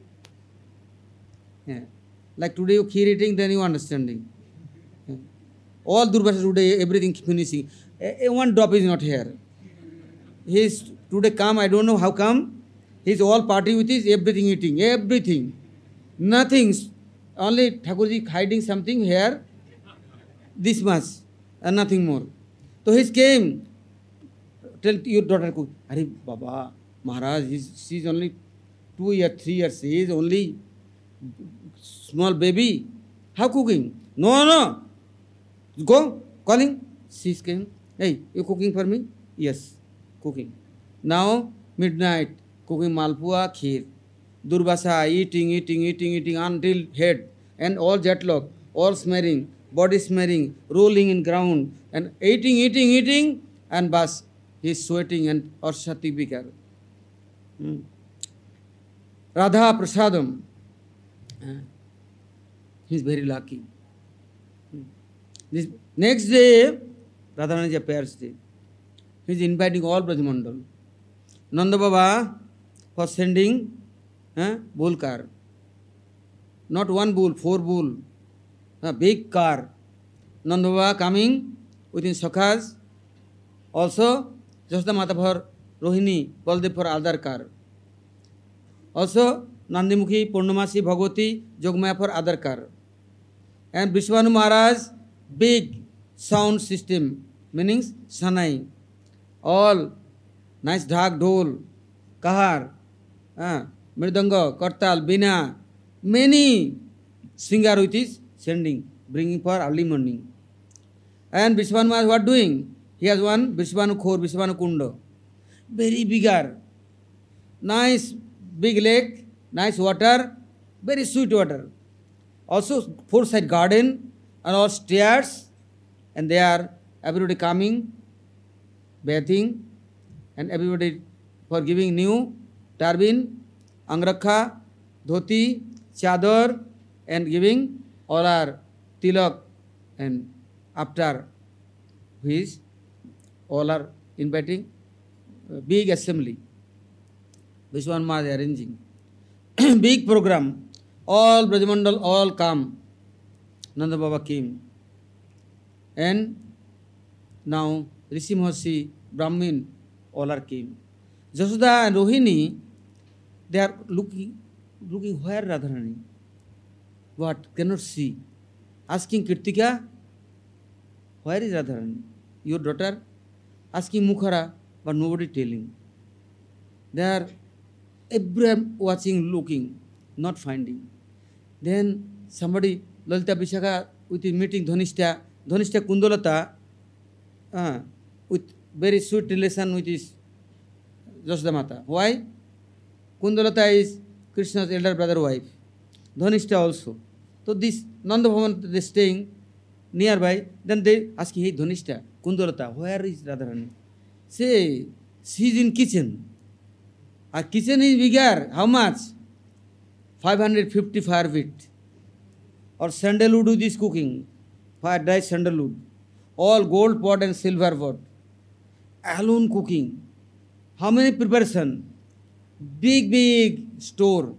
Yeah. Like today you kheer eating, then you understanding. Yeah. All Durvasa today, everything finishing. A, a one drop is not here. He is today come, I don't know how come. He is all party with his everything eating, everything. Nothing. Only Thakurji hiding something here. This much and nothing more. So he came. Tell your daughter, Hari Baba, Maharaj, she is only two years, three years, he is only small baby. How cooking? No, no. Go, calling. She came. Hey, you cooking for me? Yes, cooking. Now, midnight, cooking malpua, kheer. Durvasa, eating, eating, eating, eating until head. And all jet lag, all smearing, body smearing, rolling in ground. And eating, eating, eating, and bas. He is sweating and or Shati Bikar. Hmm. Radha Prasadam. Uh, he is very lucky. Hmm. This next day, Radharani appears day. He is inviting all Brajamandal. Nanda Baba for sending uh, bull car. Not one bull, four bull. A big car. Nanda Baba coming within Sakhas. Also, Jashoda Mata for Rohini, Baldev for other car. Also, Nandimukhi, Purnamasi, Bhagavati, Jogmaya for other car. And Vishwamanu Maharaj, big sound system, meaning Sanai. All nice dhak, dhol, kahar, uh, mridanga, kartal, bina, many singer with is sending, bringing for early morning. And Vishwamanu Maharaj, what doing? He has one Vishwamanu Khor, Vishwamanu Kunda. Very bigger. Nice big lake, nice water, very sweet water. Also four side garden and all stairs, and they are everybody coming, bathing, and everybody for giving new turban, angrakha, dhoti, chador, and giving all our tilak, and after which all are inviting, uh, big assembly. Vishwan Maharaj arranging. Big program. All Brajamandal, all come. Nanda Baba came. And now Rishi Maharshi, Brahmin, all are came. Jasoda and Rohini, they are looking, looking where Radharani? What? Cannot see. Asking Kirtika, where is Radharani? Your daughter? Asking Mukhara, but nobody telling. They are everyone watching, looking, not finding. Then somebody, Lalita Vishaka, with his meeting Dhanishta, Dhanishta Kundalata, uh, with very sweet relation with his Jashoda Mata. Why? Kundalata is Krishna's elder brother wife. Dhanishta also. So this Nanda Bhavan, they staying nearby. Then they ask, hey Dhanishta, Kundalata, where is Radharani? Say, she is in kitchen. Our kitchen is bigger. How much? five hundred fifty fire feet. Or sandalwood with this cooking. Fire dry sandalwood. All gold pot and silver pot. Alone cooking. How many preparation? Big, big store.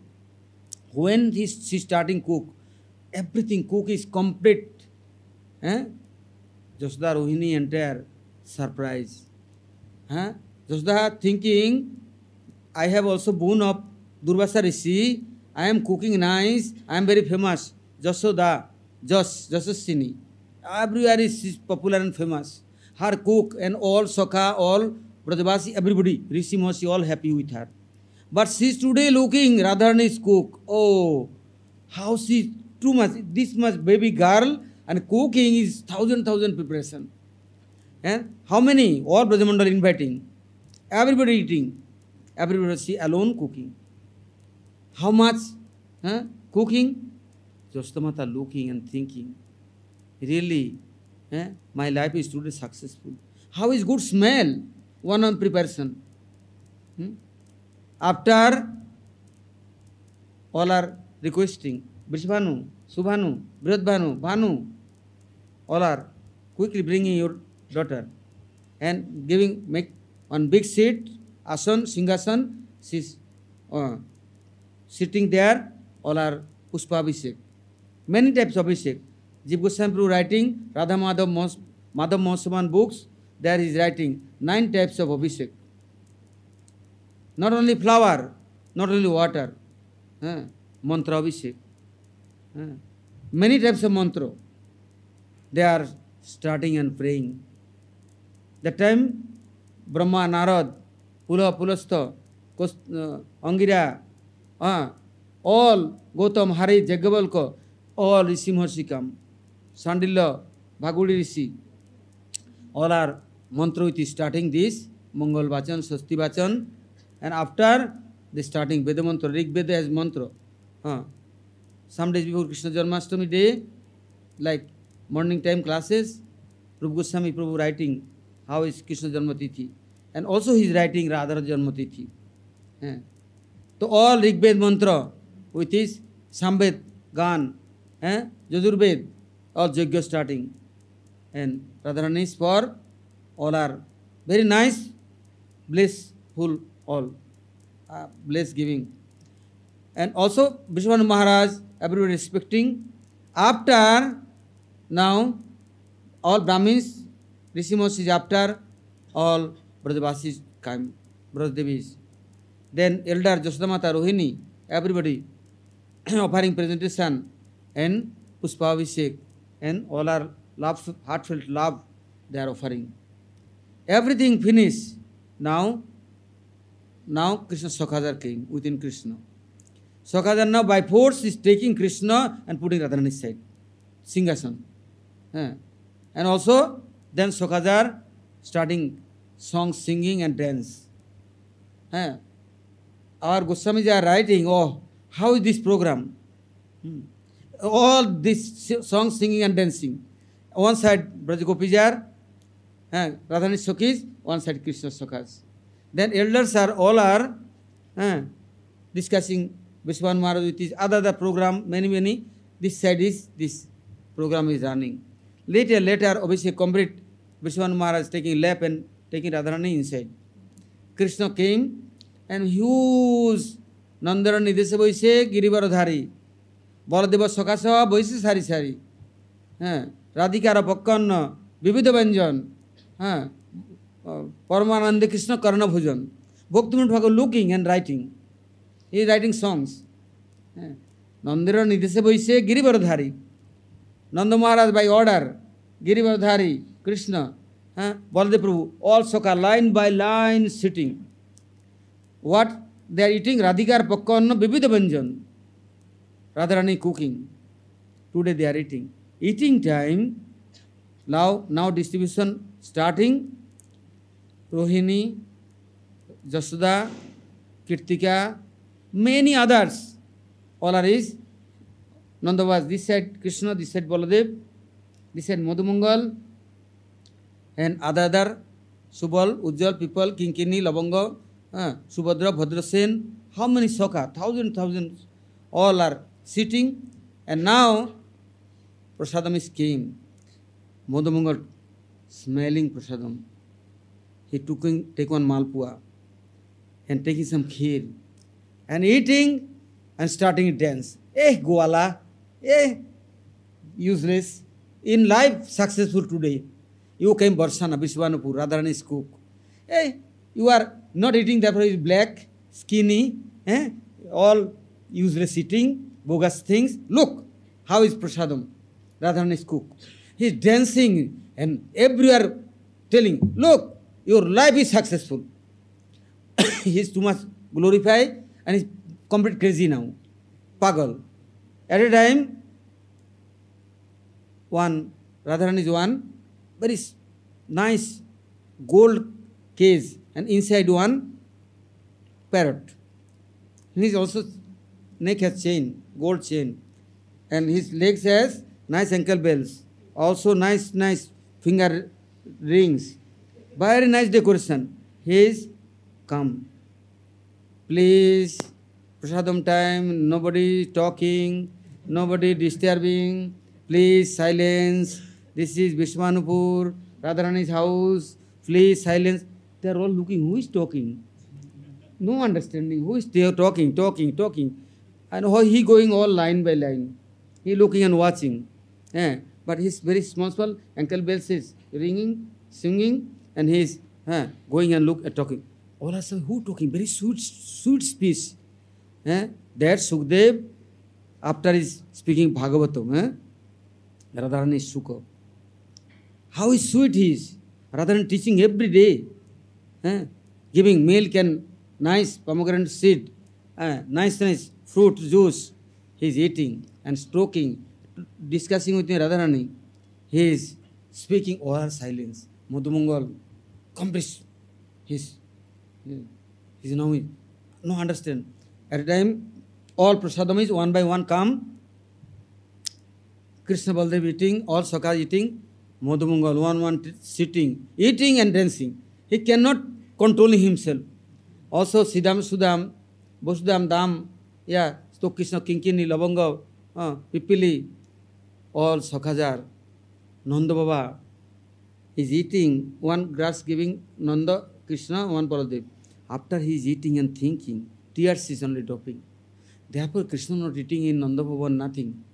When he, she starting cook, everything cook is complete. Eh? Jasoda Rohini entire surprise. Eh? Jasoda thinking, I have also boon of Durvasa Rishi. I am cooking nice. I am very famous. Jasoda, Jas, Jasasini. Everywhere is popular and famous. Her cook and all Sokha, all Brajavasi, everybody, Rishi Maharshi, all happy with her. But she is today looking Radharani's cook. Oh, how she too much. This much baby girl and cooking is thousand thousand preparation. And how many? All Brajamandal inviting. Everybody eating. Everybody she alone cooking. How much? Huh? Cooking? Jashoda Mata looking and thinking. Really, eh? My life is today successful. How is good smell? One on preparation. Hmm? After all are requesting, Brishbhanu, Subhanu, Bridbhanu, Bhanu, all are quickly bringing your daughter and giving, make one big seat, asan, singhasan, she's uh, sitting there, all are Pushpa Abhishek. Many types of Abhishek. Jiva Goswami Prabhu writing, Radha Madhav Madhav Mahasaman books, there he is writing nine types of Abhishek. Not only flower, not only water, uh, mantra Abhishek. Uh, many types of mantra. They are starting and praying. That time, Brahma, Narad, Pula, Pulastha, uh, Angira, uh, all Gautam, Hari, Jagabalka, all Rishi Maharshi come. Sandila, Bhagudi Rishi, all are mantra with starting this, Mangal Vachan, Swasti Vachan, and after they starting Veda mantra, Rig Veda as mantra. Uh, some days before Krishna Janmashtami day, like morning time classes, Prabhu Goswami Prabhu writing how is Krishna Janmatithi. And also he is writing Radha Janmatithi. Uh, so all Rig Veda mantra with his Samved, Gan, eh, Yajurved, all Yajna starting. And Radharani is for all are very nice, blissful, all uh, bless giving. And also Vishwanath Maharaj, everybody respecting. After now, all Brahmins, Rishi Maharshi is after, all Brajavasis come, Brajdevis. Then elder Jashoda Mata, Rohini, everybody offering presentation and Pushpa Abhishek, and all are love, heartfelt love they are offering. Everything finished. Now, now Krishna Sakhadar came within Krishna. Sakhadar now by force is taking Krishna and putting Radharani's side. Singhasan. Uh, and also, then Sakhadar starting song singing and dance. Uh, our Goswamis are writing, oh, how is this program? Hmm. All this song singing and dancing. One side Brajagopijar, uh, Radharani Sakhis, one side Krishna Sakhas. Then elders are all are uh, discussing Vishwan Maharaj with his other, other program, many, many. This side is, this program is running. Later, later, obviously complete Vishwanath Maharaj taking lap and taking Radharani inside. Krishna came and huge Nandarani dese boise Girivaradhari. Baladeva Sokasa boise sari sari. Radhikara Pakkanna Vividha Banjan. Paramananda Krishna Karna Bhujan. Bhaktivinoda Thakur looking and writing. He is writing songs. Nandarani dese boise Girivaradhari. Nanda Maharaj by order, Girivaradhari, Krishna, eh? Baladev Prabhu, all Sokha, line by line sitting. What they are eating? Radhikar Pakkanna Vividha Banjan. Radharani cooking. Today they are eating. Eating time, now, now distribution starting. Rohini, Jasoda, Kirtika, many others. All are is. Nanda was this side Krishna, this side Baladev, this side Madhumangal, and other other Subal, Ujjal people, Kinkini, Lavanga, uh, Subhadra, Bhadrasen. How many Sokha? Thousand, thousands. All are sitting. And now Prasadam is came. Madhumangal smelling Prasadam. He took in, take one Malpua and taking some kheer and eating and starting to dance. Eh, Goala. Eh, useless. In life, successful today. You came Barsana, Vishwanupur, Radharani's cook. Eh, you are not eating, therefore is black, skinny, eh, all useless eating, bogus things. Look, how is Prasadam, Radharani's cook. He is dancing and everywhere telling, look, your life is successful. He is too much glorified and is complete crazy now. Pagal. At a time, one, Radharani is one, very nice gold case and inside one parrot. His also neck has chain, gold chain, and his legs has nice ankle bells, also nice, nice finger rings, very nice decoration. He is come. Please, Prasadam time, nobody talking, nobody disturbing, please silence. This is Vishwanupur, Radharani's house, please silence. They are all looking, who is talking? No understanding, who is there talking, talking, talking. And how he going all line by line. He looking and watching. Eh? But his very small, small ankle bells is ringing, singing, and he is eh, going and look at talking. All are saying, who talking? Very sweet, sweet speech. Eh? That Sukdev, after is speaking Bhagavatam, eh? Radharani is Sukha. How is sweet he is. Radharani teaching every day. Eh? Giving milk and nice pomegranate seed, eh? nice, nice fruit juice. He is eating and stroking, discussing with me Radharani. He is speaking all are silence. Madhumangal, complete. He's, he's now, no understand. At a time, all prasadam is one by one come. Krishna Baldev eating, all Sakha eating, Madhumangal one one sitting, eating and dancing. He cannot control himself. Also Siddham Sudam, Vasudam Dam, yeah, Stok Krishna Kinkini, Lavanga, uh, Pipili, all Sakhajar, Nanda Baba is eating, one grass giving Nanda Krishna, one Baladev. After he is eating and thinking, tears is only dropping. Therefore Krishna not eating in Nanda Baba, nothing.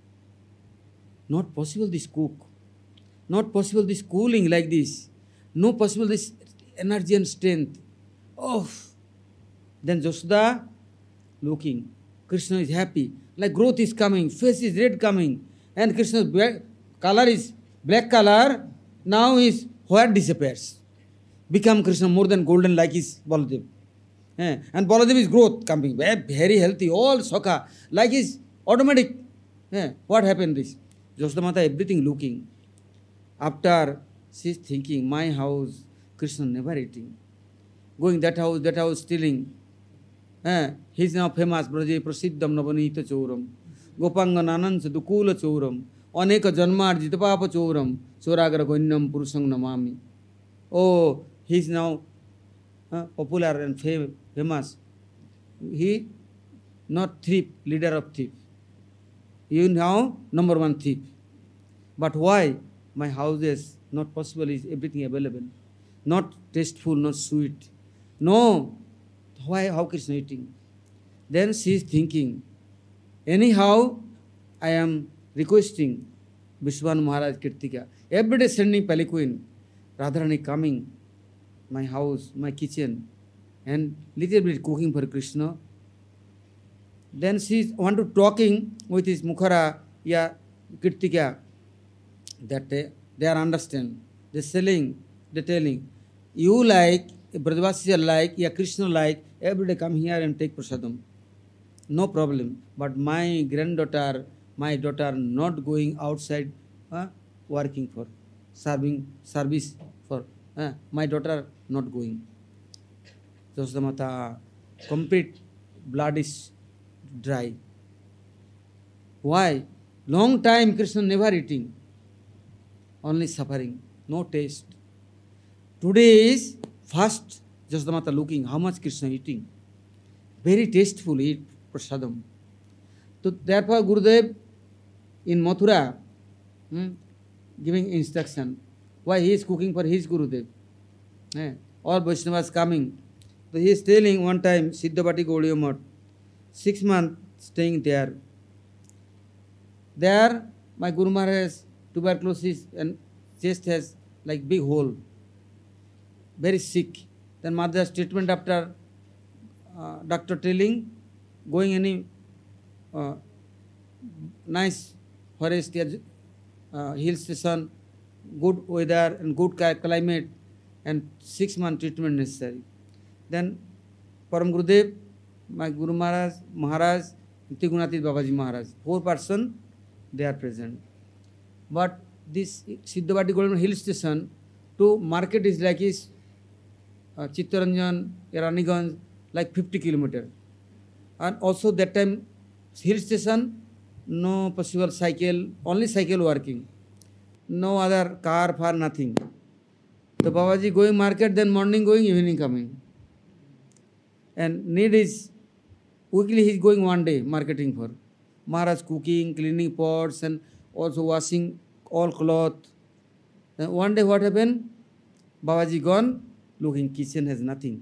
Not possible this cook. Not possible this cooling like this. No possible this energy and strength. Oh! Then Jasoda looking. Krishna is happy. Like growth is coming. Face is red coming. And Krishna's black color is black color. Now his hair disappears. Become Krishna more than golden like his Baladev. Eh? And Baladev is growth coming. Very healthy. All Sakha. Like his automatic. Eh? What happened this? Jasoda Mata everything looking. After she is thinking, my house, Krishna never eating. Going that house, that house, stealing. Eh? He is now famous. Braje Prasiddham Navanita Choram. Gopanga Nanans Dukula Choram. Aneka Janmar Jitapapa Choram. Choragra Gonyam Purusang Namami. Oh, he is now uh, popular and fam famous. He not thief, leader of thief. You now number one thief. But why? My houses, Not possible is everything available. Not tasteful, not sweet. No. Why, how Krishna eating? Then she is thinking, anyhow, I am requesting Vishwan Maharaj Kirtika. Every day sending palanquin, Radharani coming, my house, my kitchen, and little bit cooking for Krishna. Then she want to talking with his Mukhara, yeah, Kirtika, that they, they are understand. They selling, they telling, you like, Brajavasi like, yeah, Krishna like, every day come here and take prasadam. No problem. But my granddaughter, my daughter not going outside, uh, working for, serving, service for, uh, my daughter not going. Josodamata, complete blood is dry. Why? Long time Krishna never eating, only suffering, no taste. Today is first Josodamata looking how much Krishna eating. Very tasteful eat prasadam. So therefore Gurudev in Mathura hmm, giving instruction. Why he is cooking for his Gurudev. Eh? All Vaishnavas coming. So he is telling one time Siddhavati Gaudiya Math, six months staying there. There my Guru Maharaj has tuberculosis and chest has like big hole. Very sick. Then mother's treatment after uh, doctor telling, going any uh, nice forest, uh, hill station, good weather and good climate, and six month treatment necessary. Then Param Gurudev, my Guru Maharaj, Maharaj, Trigunatit Babaji Maharaj, four person they are present. But this Siddhavati Golden hill station to market is like is uh, Chittaranjan, Raniganj, like fifty kilometers. And also that time hill station, no possible cycle, only cycle working. No other car, far, nothing. So Babaji going market, then morning going, evening coming. And need is, weekly he is going one day marketing for. Maharaj cooking, cleaning pots and also washing all cloth. Then one day what happened? Babaji gone, looking kitchen has nothing.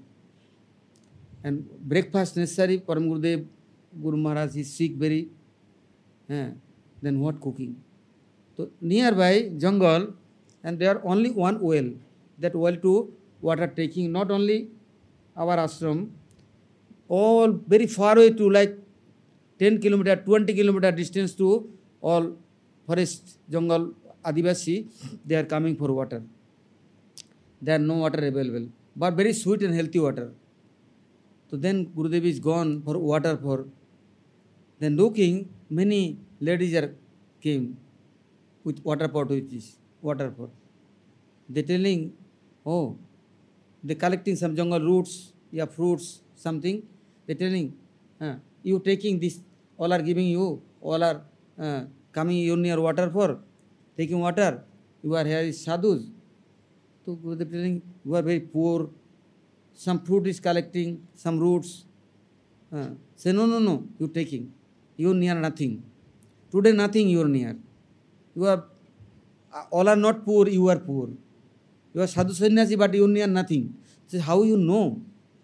And breakfast necessary, Param Gurudev, Guru Maharaj is sick very. Eh, then what cooking? So nearby jungle, and there only one well. That well to water taking, not only our ashram, all very far away to like ten kilometer, twenty kilometer distance to all forest, jungle, Adivasi, they are coming for water. There are no water available, but very sweet and healthy water. So then Gurudev is gone for water for. Then looking, many ladies are came with water pot with this water pot. They telling, oh, they collecting some jungle roots, yeah, fruits, something. They telling, uh, you taking this, all are giving you, all are uh, coming you near water for, taking water. You are here is sadhus. So Gurudev telling, you are very poor. Some fruit is collecting, some roots. Uh, say, no, no, no, you taking. You near nothing. Today nothing you are near. You are, all are not poor, you are poor. You are sadhu sannyasi, but you near nothing. So how you know?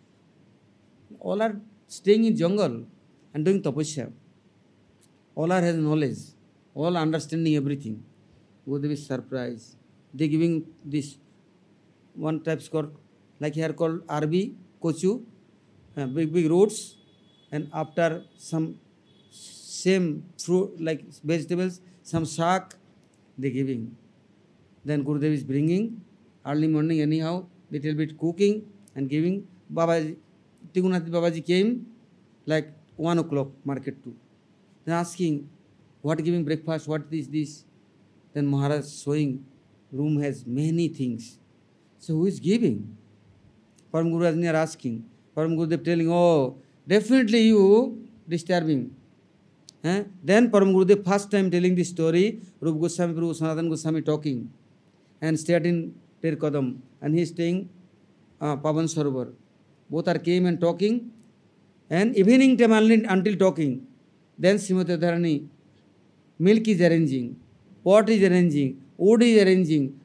All are staying in jungle and doing tapasya. All are has knowledge. All understanding everything. Gurudev is surprised. They giving this one type called, like here called R B, kochu, uh, big big roots, and after some same fruit like vegetables, some shak, they giving. Then Gurudev is bringing early morning anyhow, little bit cooking and giving. Babaji, Trigunathi Babaji came like one o'clock market too. Then asking, what giving breakfast, what is this? Then Maharaj showing, room has many things. So who is giving? Param Guru is near asking. Param Gurudev telling, oh, definitely you disturbing. Eh? Then Param Gurudev first time telling this story, Rupa Goswami, Prabhu Sanatana Goswami talking and stayed in Tirkadam and he is staying uh, Pavan Sarovar. Both are came and talking and evening time only until talking. Then Srimati Radharani, milk is arranging, pot is arranging, wood is arranging,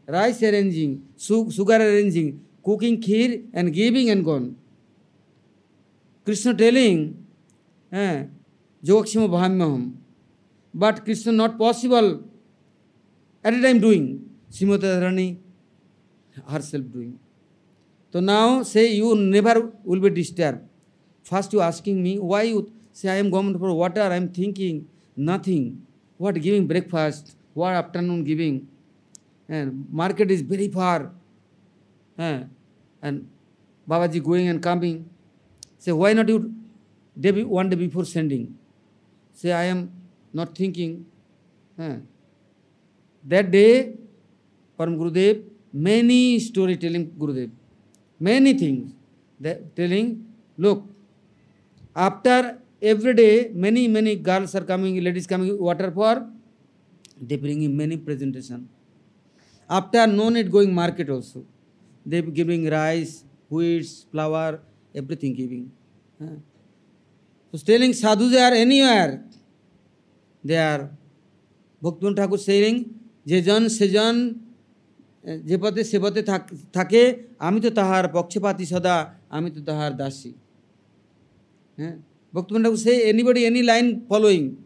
rice arranging, su sugar arranging, cooking kheer and giving and gone. Krishna telling, eh, Jogakshima Bhammaham. But Krishna not possible at a time doing. Srimati Radharani herself doing. So now say you never will be disturbed. First you asking me, why you say I am going for water, I am thinking nothing. What giving breakfast, what afternoon giving. And market is very far. Eh, and Babaji going and coming. Say, why not you day, one day before sending? Say, I am not thinking. Eh. That day, Param Gurudev, many storytelling Gurudev, many things. That telling, look, after every day, many, many girls are coming, ladies coming, water for, they bringing many presentation. After no need going market also. They giving rice, wheats, flour, everything giving. Uh. So telling sadhus they are anywhere. They are. Bhaktivinoda Thakur saying, Jejan sejan jepate sepate thake, ami to tahar pakshapati sada, ami to tahar dasi. Bhaktivinoda Thakur say, anybody, any line following.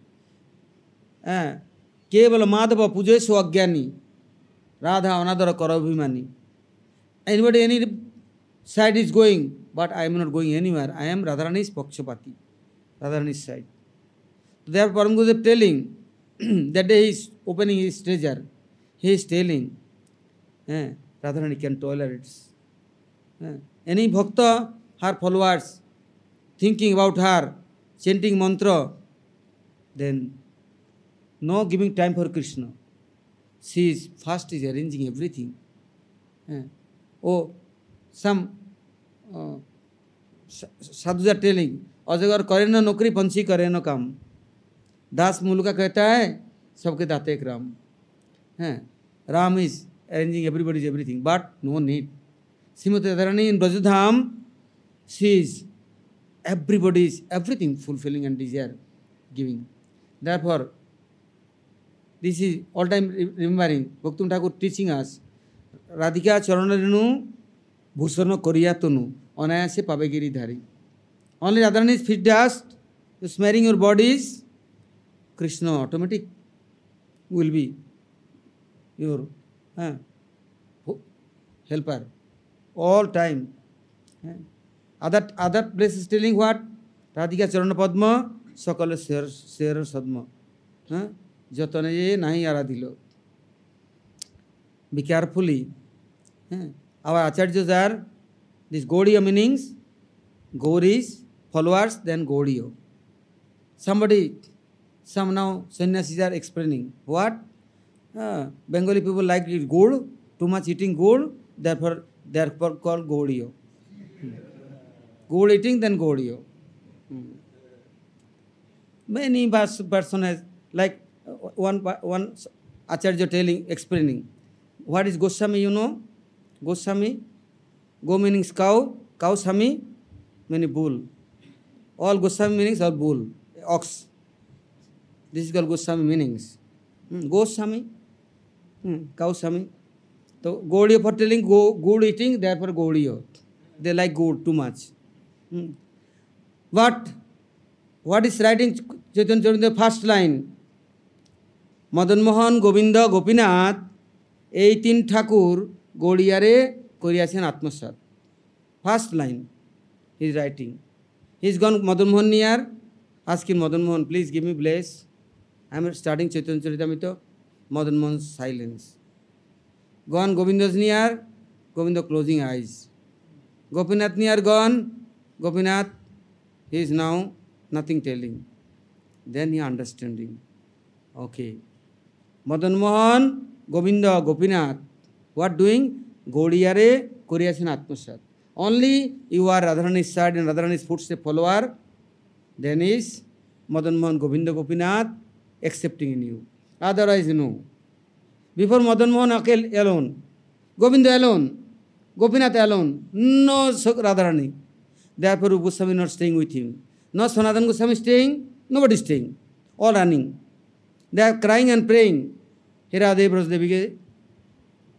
Kevala madhava pujay so agyani. Radha another karavimani. Anybody, any side is going, but I am not going anywhere. I am Radharani's Pakshapati, Radharani's side. Therefore, Param Gurudev telling, that day he is opening his treasure. He is telling, eh, Radharani can tolerate. Eh, any bhakta, her followers, thinking about her, chanting mantra, then no giving time for Krishna. She is fast is arranging everything. Eh. Oh, some uh, sadhus are telling, अजगर करे ना नौकरी पंछी करे ना काम. दास मुलुका कहता है सबके दाते एक राम. हैं, Ram is arranging everybody's everything, but no need. Srimati Radharani in Brajadham, she is everybody's everything fulfilling and desire giving. Therefore, this is all time remembering. Bhaktivinoda Thakur teaching us. Radhika Charanarenu Bhusarna Koriyatunu Anayase Pavagiri Dhari. Only Radharani's feet dust, you smearing your bodies, Krishna automatic will be your uh, helper all time. Uh, other other places telling what? Radhika Charana Padma Sakala Sera Sadma. Jatane nahi aradhilo. Be carefully. Uh, our acharyas are these Gaudiya meanings. Gauris, followers, then Gaudiya. Somebody, some now sannyasis are explaining. What? Uh, Bengali people like it gold, too much eating gold, therefore they are called Gaudiya. Hmm. Gold eating, then Gaudiya. Hmm. Many persons, like one, one acharya telling, explaining. What is Goswami, you know? Goswami, Go meanings cow, cow Sami, meaning bull. All Goswami meanings are bull, ox. This is called Goswami meanings. Hmm. Goswami, hmm. cow Sami. So Gaudiya for telling go, good eating, therefore Gaudiya. They like good too much. Hmm. But what is writing Chaitanya Charitamrita, the first line? Madan Mohan, Govinda, Gopinath, eighteen Thakur, Gaudiyare, Koriyasen Atmasat. First line he is writing. He is gone Madan Mohan near, asking Madan Mohan, please give me bless. I am starting Chaitanya Charitamrita. Madan Mohan's silence. Gone Govinda's near, Govinda closing eyes. Gopinath near gone, Gopinath, he is now nothing telling. Then he understanding. Okay. Madan Mohan, Govinda, Gopinath, what doing? Gaudiyare, Koriyasen Atmasat. Only you are Radharani's side and Radharani's footstep follower, then is Madan Mohan, Govinda, Gopinath accepting in you. Otherwise, no. Before Madan Mohan alone, Govinda alone, Gopinath alone, no Radharani. Therefore, Goswami not staying with him. No Sanatana Goswami staying, nobody staying. All running. They are crying and praying. He Radhe Brajdevi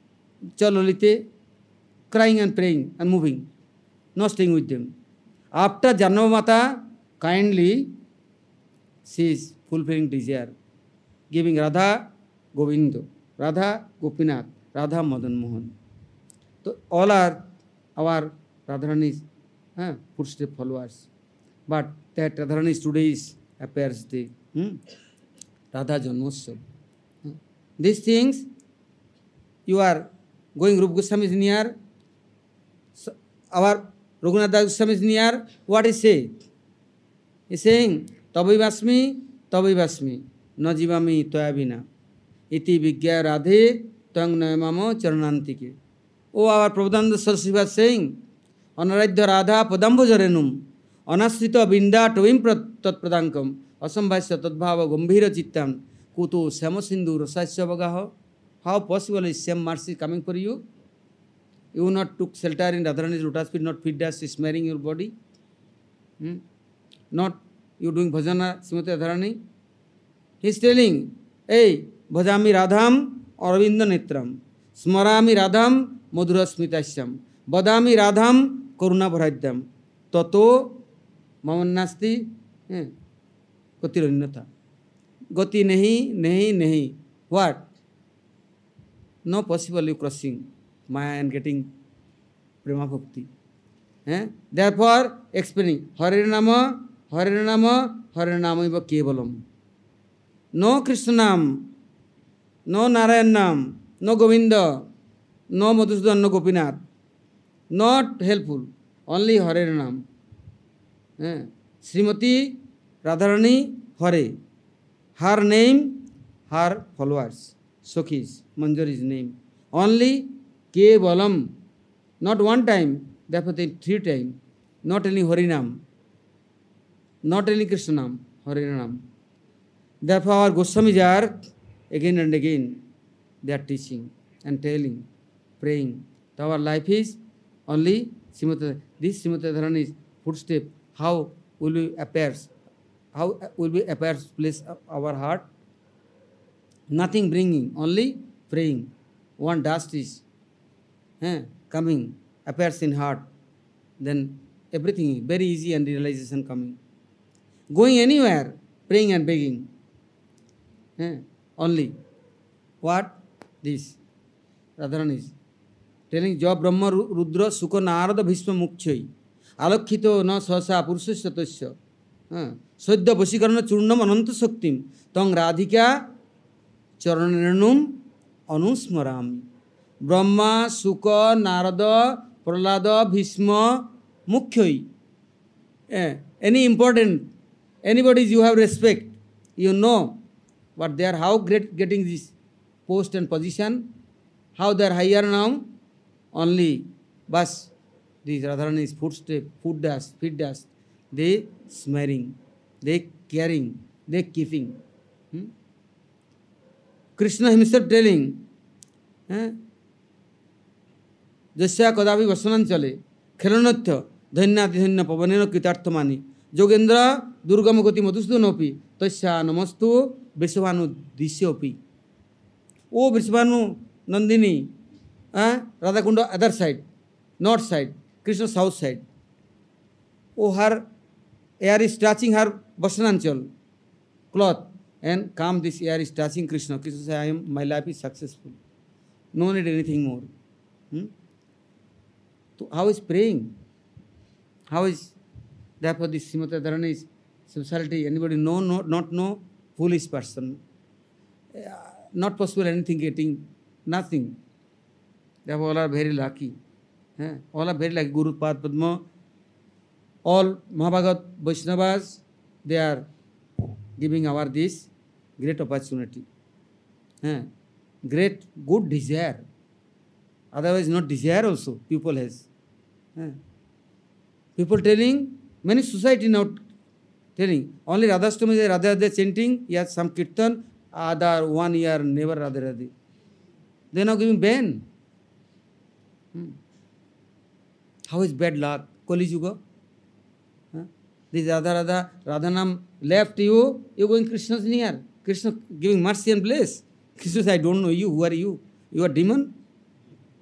Chalolite, crying and praying and moving, not staying with them. After Janmamata, kindly, she is fulfilling desire, giving Radha Govindo, Radha Gopinath, Radha Madan Mohan. So all are our Radharani's uh, footstep followers. But that Radharani's today is appears the hmm, Radha Janmotsav. Hmm. These things, you are going, Rupa Goswami is near, so our Raghunath Das Goswami is near, what is say? He is saying, Tabai Vasmi, Tabai Vasmi, Na Jivami Toyabina, Iti Vigya Radhe, Tang Nayamamo Charanantike. Oh, our Prabhupada Saraswati was saying, Anaradya Radha Padambo Jarenum, Anasrita Binda Tovim Tatpradankam, Asambhasya Tadbhava Gambhira Chittam, Kutu Samasindu Rasasya Bagaha. How possible is same mercy coming for you? You not took shelter in Radharani's lotus feet, not feed dust, smearing your body. Hmm? Not you doing bhajana, Srimati Radharani. He is telling, hey, bhajami Radham Aravinda Netram, smarami Radham Madhura Smitasyam, badami Radham Karuna Bharadyam, tato mamannasti Gatirannata. Gati nahi, nahi, nahi. What? No possible you crossing Maya and getting Prema Bhakti. Eh? Therefore, explaining Harinama, Harinama, Harinama iva Kevalam. No Krishnanam, no Narayanam, no Govinda, no Madhusudan, no Gopinath. Not helpful. Only Harinam. Eh? Srimati Radharani Hare. Her name, her followers. Sokhis, Manjari's name. Only Kevalam. Not one time, therefore three times. Not only Harinam. Not only Krishnanam, Harinam. Therefore our Goswamis are again and again, they are teaching and telling, praying. So our life is only Srimati, this Srimati Radharani's footstep, how will we appear? How will we appear place our heart? Nothing bringing, only praying. One dust is eh, coming, appears in heart. Then everything very easy and realization coming. Going anywhere, praying and begging. Eh, only. What? This. Radharani is telling Job Brahma Rudra Sukha Narada Bhishma Mukchai. Alakhito na sahasa purusha satasya. Saddha Vasikarana Churnam Ananta Saktim. Tang Radhika Charananum Anusmarami. Brahma, Sukha, Narada, Prahlada, Bhishma, Mukhyai. Eh, any important, anybody you have respect, you know what they are, how great getting this post and position, how they are higher now, only bas, these Radharani's footstep, food dust, feed dust, they smearing, they caring, they keeping. Hmm? Krishna himself telling, eh? Jasya Kadavi Vasanan Chale, Khelanatya, Dhanya Dhanya Pavanena Kitarthamani, Jogendra, Durgamagoti Madhusudanopi, Tasya Namastu, Vrishabhanu Disyopi. Oh, Vrishabhanu Nandini, eh? Radhakunda other side, north side, Krishna south side. Oh, her air is touching her Vasananchal cloth. And come, this air is touching Krishna. Krishna says, I am, my life is successful. No need anything more. Hmm? So how is praying? How is, therefore this Srimati Radharani's speciality, anybody know, no, not know, foolish person. Uh, not possible anything getting, nothing. Therefore all are very lucky. Eh? All are very lucky. Guru Pad Padma, all Mahabhagat Vaishnavas, they are giving our this great opportunity. Eh? Great, good desire. Otherwise not desire also, people has. Eh? People telling, many society now telling, only Radhastami is Radha Radha chanting, yes, some kirtan, other one year never Radha Radha. They are now giving ban. Hmm. How is bad luck? Kali Yuga? Huh? This Radha Radha, Radhanam left you, you going Krishna's near. Krishna giving mercy and bliss. Krishna says, I don't know you, who are you? You are demon?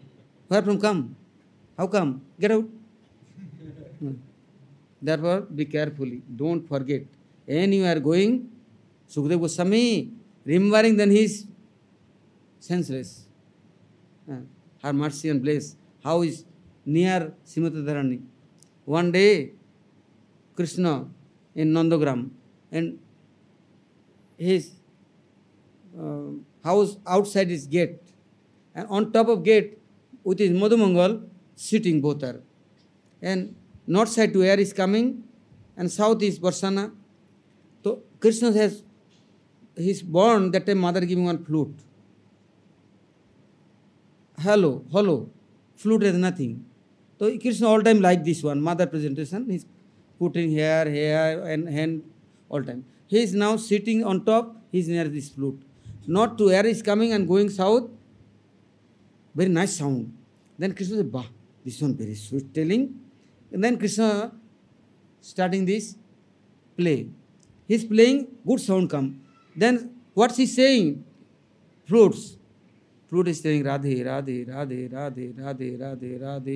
Where from come? How come? Get out. Hmm. Therefore, be carefully. Don't forget. When you are going, Sukadeva Goswami, remembering then he is senseless. Uh, her mercy and bliss. How is near Srimati Radharani. One day, Krishna in Nandagram, and his uh, house outside his gate, and on top of gate, with his Madhumangal, sitting both are. And north side to air is coming, and south is Varsana. So Krishna has, he's born, that time mother giving one flute. Hello, hollow. Flute has nothing. So Krishna all time like this one, mother presentation. He's putting hair, hair, and hand all time. He is now sitting on top, he is near this flute. Not to air is coming and going south. Very nice sound. Then Krishna said, bah, this one very sweet telling. And then Krishna starting this play. He's playing, good sound come. Then what's he saying? Flutes. Flute is saying Radhe, Radhe, Radhe, Radhe, Radhe, Radhe,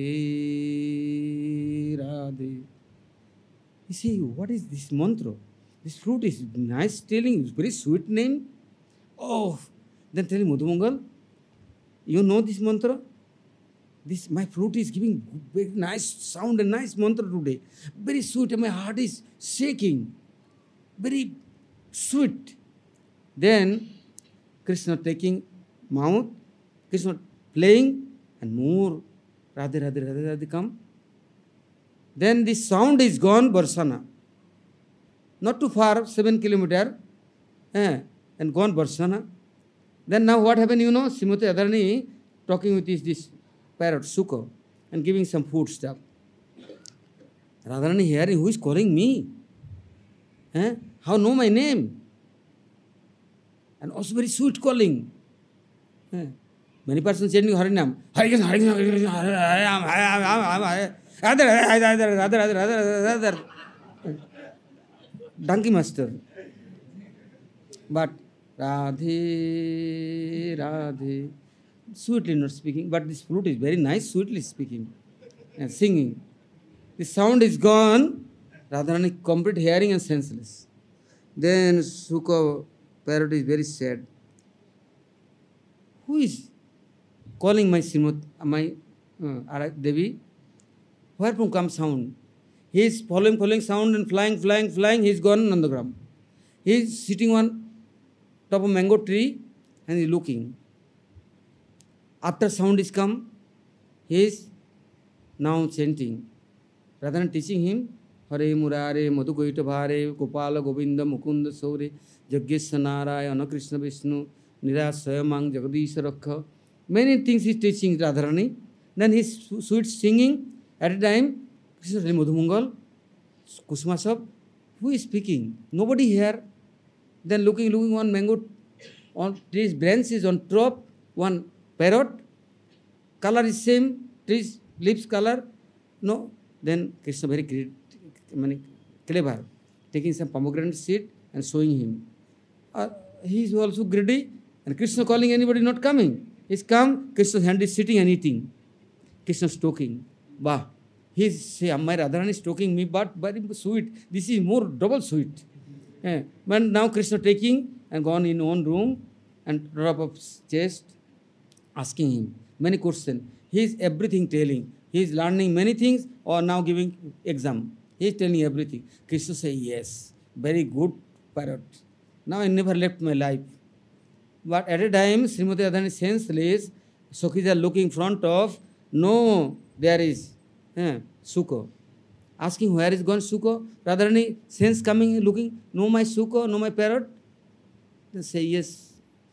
Radhe, Radhe. You see, what is this mantra? This flute is nice telling, it's very sweet name. Oh, then tell him, Madhumangal, you know this mantra? This, my flute is giving very nice sound and nice mantra today. Very sweet, and my heart is shaking. Very sweet. Then Krishna taking mouth, Krishna playing, and more Radhe, Radhe, Radhe, Radhe come. Then the sound is gone, Barsana. Not too far, seven kilometer, eh, and gone Barsana. Then now what happened, you know, Srimati Radharani talking with this, this parrot, Sukha, and giving some food stuff. Radharani hearing, who is calling me? Eh? How know my name? And also very sweet calling. Eh? Many persons chanting Harinam. Hare Krishna, Hare Krishna, Hare Krishna, Hare Ram, Hare Ram, Hare Ram, Hare Radha, Radha, Radha, Radha, Radha, Radha, Radha. Donkey master. But Radhe, Radhe, sweetly not speaking, but this flute is very nice, sweetly speaking and singing. The sound is gone, Radharani complete hearing and senseless. Then Sukha parrot is very sad. Who is calling my Srimati, my uh, Devi? Where from comes sound? He is following, following sound and flying, flying, flying. He is gone on the ground. He is sitting on top of a mango tree and he is looking. After sound is come, he is now chanting. Rather than teaching him, Hare Murare, Madhu Goita Bhare, Gopala Govinda, Mukunda Saure, Jaggesha Narayana, Krishna Vishnu, Nirasayamang, Jagadisha Rakha. Many things he is teaching Radharani. Then he is sweet singing. At a time, Krishna said, Madhumangal, Kusuma Sab, who is speaking? Nobody here. Then looking, looking one mango on tree's branch is on top, one parrot, color is same, tree's leaves color, no. Then Krishna very great, clever, taking some pomegranate seed and showing him. Uh, he is also greedy, and Krishna calling anybody not coming. He's come, Krishna's hand is sitting and eating. Krishna's talking. Bah, he say, my Radharani is talking me, but very sweet. This is more double sweet. Yeah. But now Krishna taking and gone in own room and drop up chest, asking him many questions. He is everything telling. He is learning many things or now giving exam. He is telling everything. Krishna say, yes, very good parrot. Now I never left my life. But at a time, Srimati Radharani senseless, Sakhis are looking front of, no, there is eh, Sukha. Asking where is gone Sukha? Radharani sense coming, looking, no my Sukha, no my parrot. They say yes.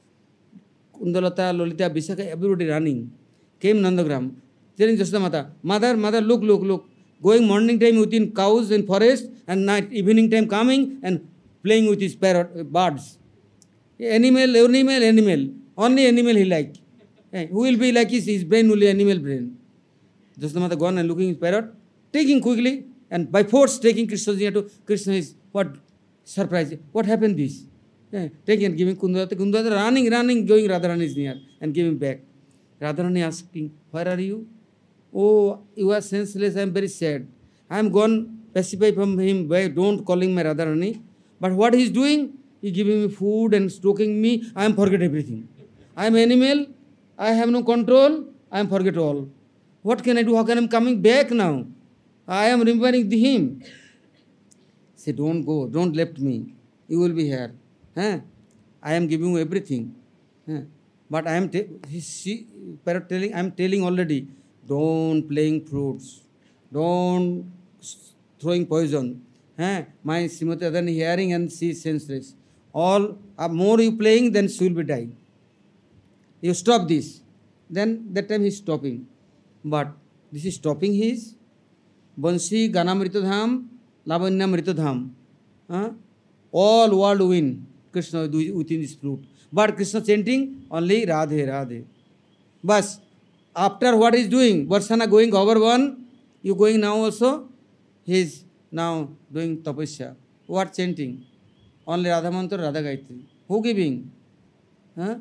Kundalata, Lolita, Bisaka, everybody running. Came Nandagram, telling Jashoda Mata, mother, mother, look, look, look. Going morning time within cows in forest and night, evening time coming and playing with his parrot, birds. Animal, animal, animal. Only animal he like. Eh, who will be like his, his brain will be animal brain. Jashoda Mata gone and looking his parrot, taking quickly and by force taking Krishna near to Krishna is what surprise. What happened this? Eh, taking and giving Kundalata. Kundalata running, running, going Radharani is near and giving back. Radharani asking, where are you? Oh, you are senseless, I am very sad. I am gone pacified from him by don't calling my Radharani. But what he is doing? He giving me food and stroking me. I am forget everything. I am animal. I have no control. I am forget all. What can I do? How can I am coming back now? I am remembering the him. Say, don't go. Don't left me. You will be here. Huh? I am giving you everything. Huh? But I am t- she, parrot telling, I am telling already, don't playing fruits. Don't throwing poison. Huh? My Srimati Radharani hearing and she is senseless. All uh, more you playing, then she will be dying. You stop this. Then that time he is stopping. But this is stopping his Bansi Ganamrita Dham, Lavanya Mrita Dham. Huh? All world win Krishna within this flute. But Krishna chanting only Radhe Radhe. But after what he is doing, Varsana going over one, you going now also, he is now doing tapasya. What chanting? Only Radha Mantra, Radha Gayatri. Who giving? Huh?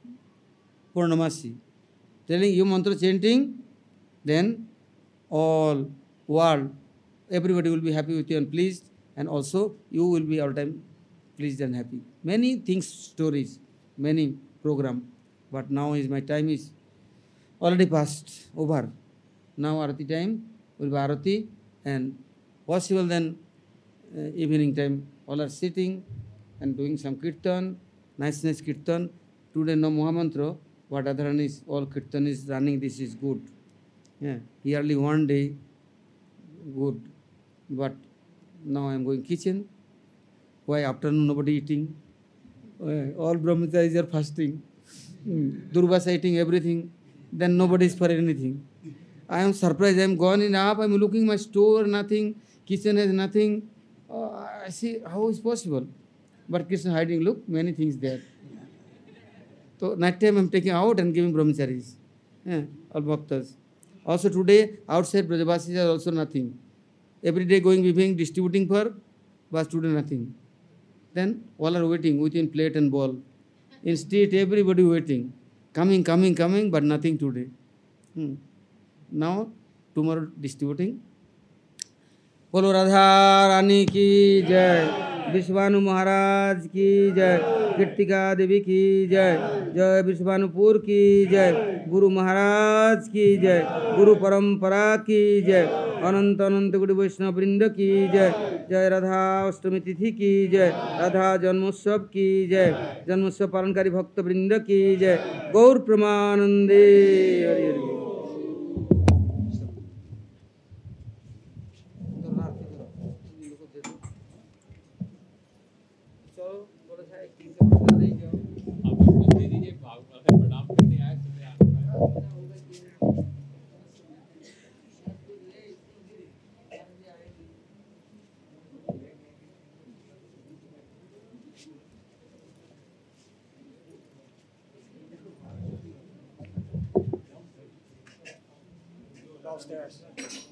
Purnamasi. Telling you mantra chanting, then all world, everybody will be happy with you and pleased, and also you will be all time pleased and happy. Many things, stories, many program. But now is my time is already past, over. Now Arati time will be Arati, and possible then uh, evening time all are sitting and doing some kirtan, nice nice kirtan. Today no Mahamantra, what other is all kirtan is running, this is good. Yeah, yearly one day, good. But now I am going kitchen. Why afternoon nobody eating? Why? All brahmacharis are fasting. Mm. Durvasa eating everything. Then nobody is for anything. I am surprised. I am gone in up. I am looking my store, nothing. Kitchen has nothing. Uh, I see how is possible. But Krishna hiding, look, many things there. So night time I am taking out and giving brahmacharis. Yeah, all bhaktas. Also today, outside Brajavasis are also nothing. Every day going, giving, distributing for, but today nothing. Then all are waiting within plate and ball. In street, everybody waiting. Coming, coming, coming, but nothing today. Hmm. Now, tomorrow distributing. बोलो राधा रानी की जय, विश्वानु महाराज की जय, कृतिका देवी की जय, जय विश्वानुपुर की जय, गुरु महाराज की जय, गुरु परंपरा की जय, अनंत अनंत गुरु वैष्णव वृंद की जय, जय राधा अष्टमी तिथि की जय, राधा जन्मोत्सव की जय, जन्मोत्सव पालनकारी भक्त वृंद की जय, गौर प्रमानंदे हरि हरि। Downstairs.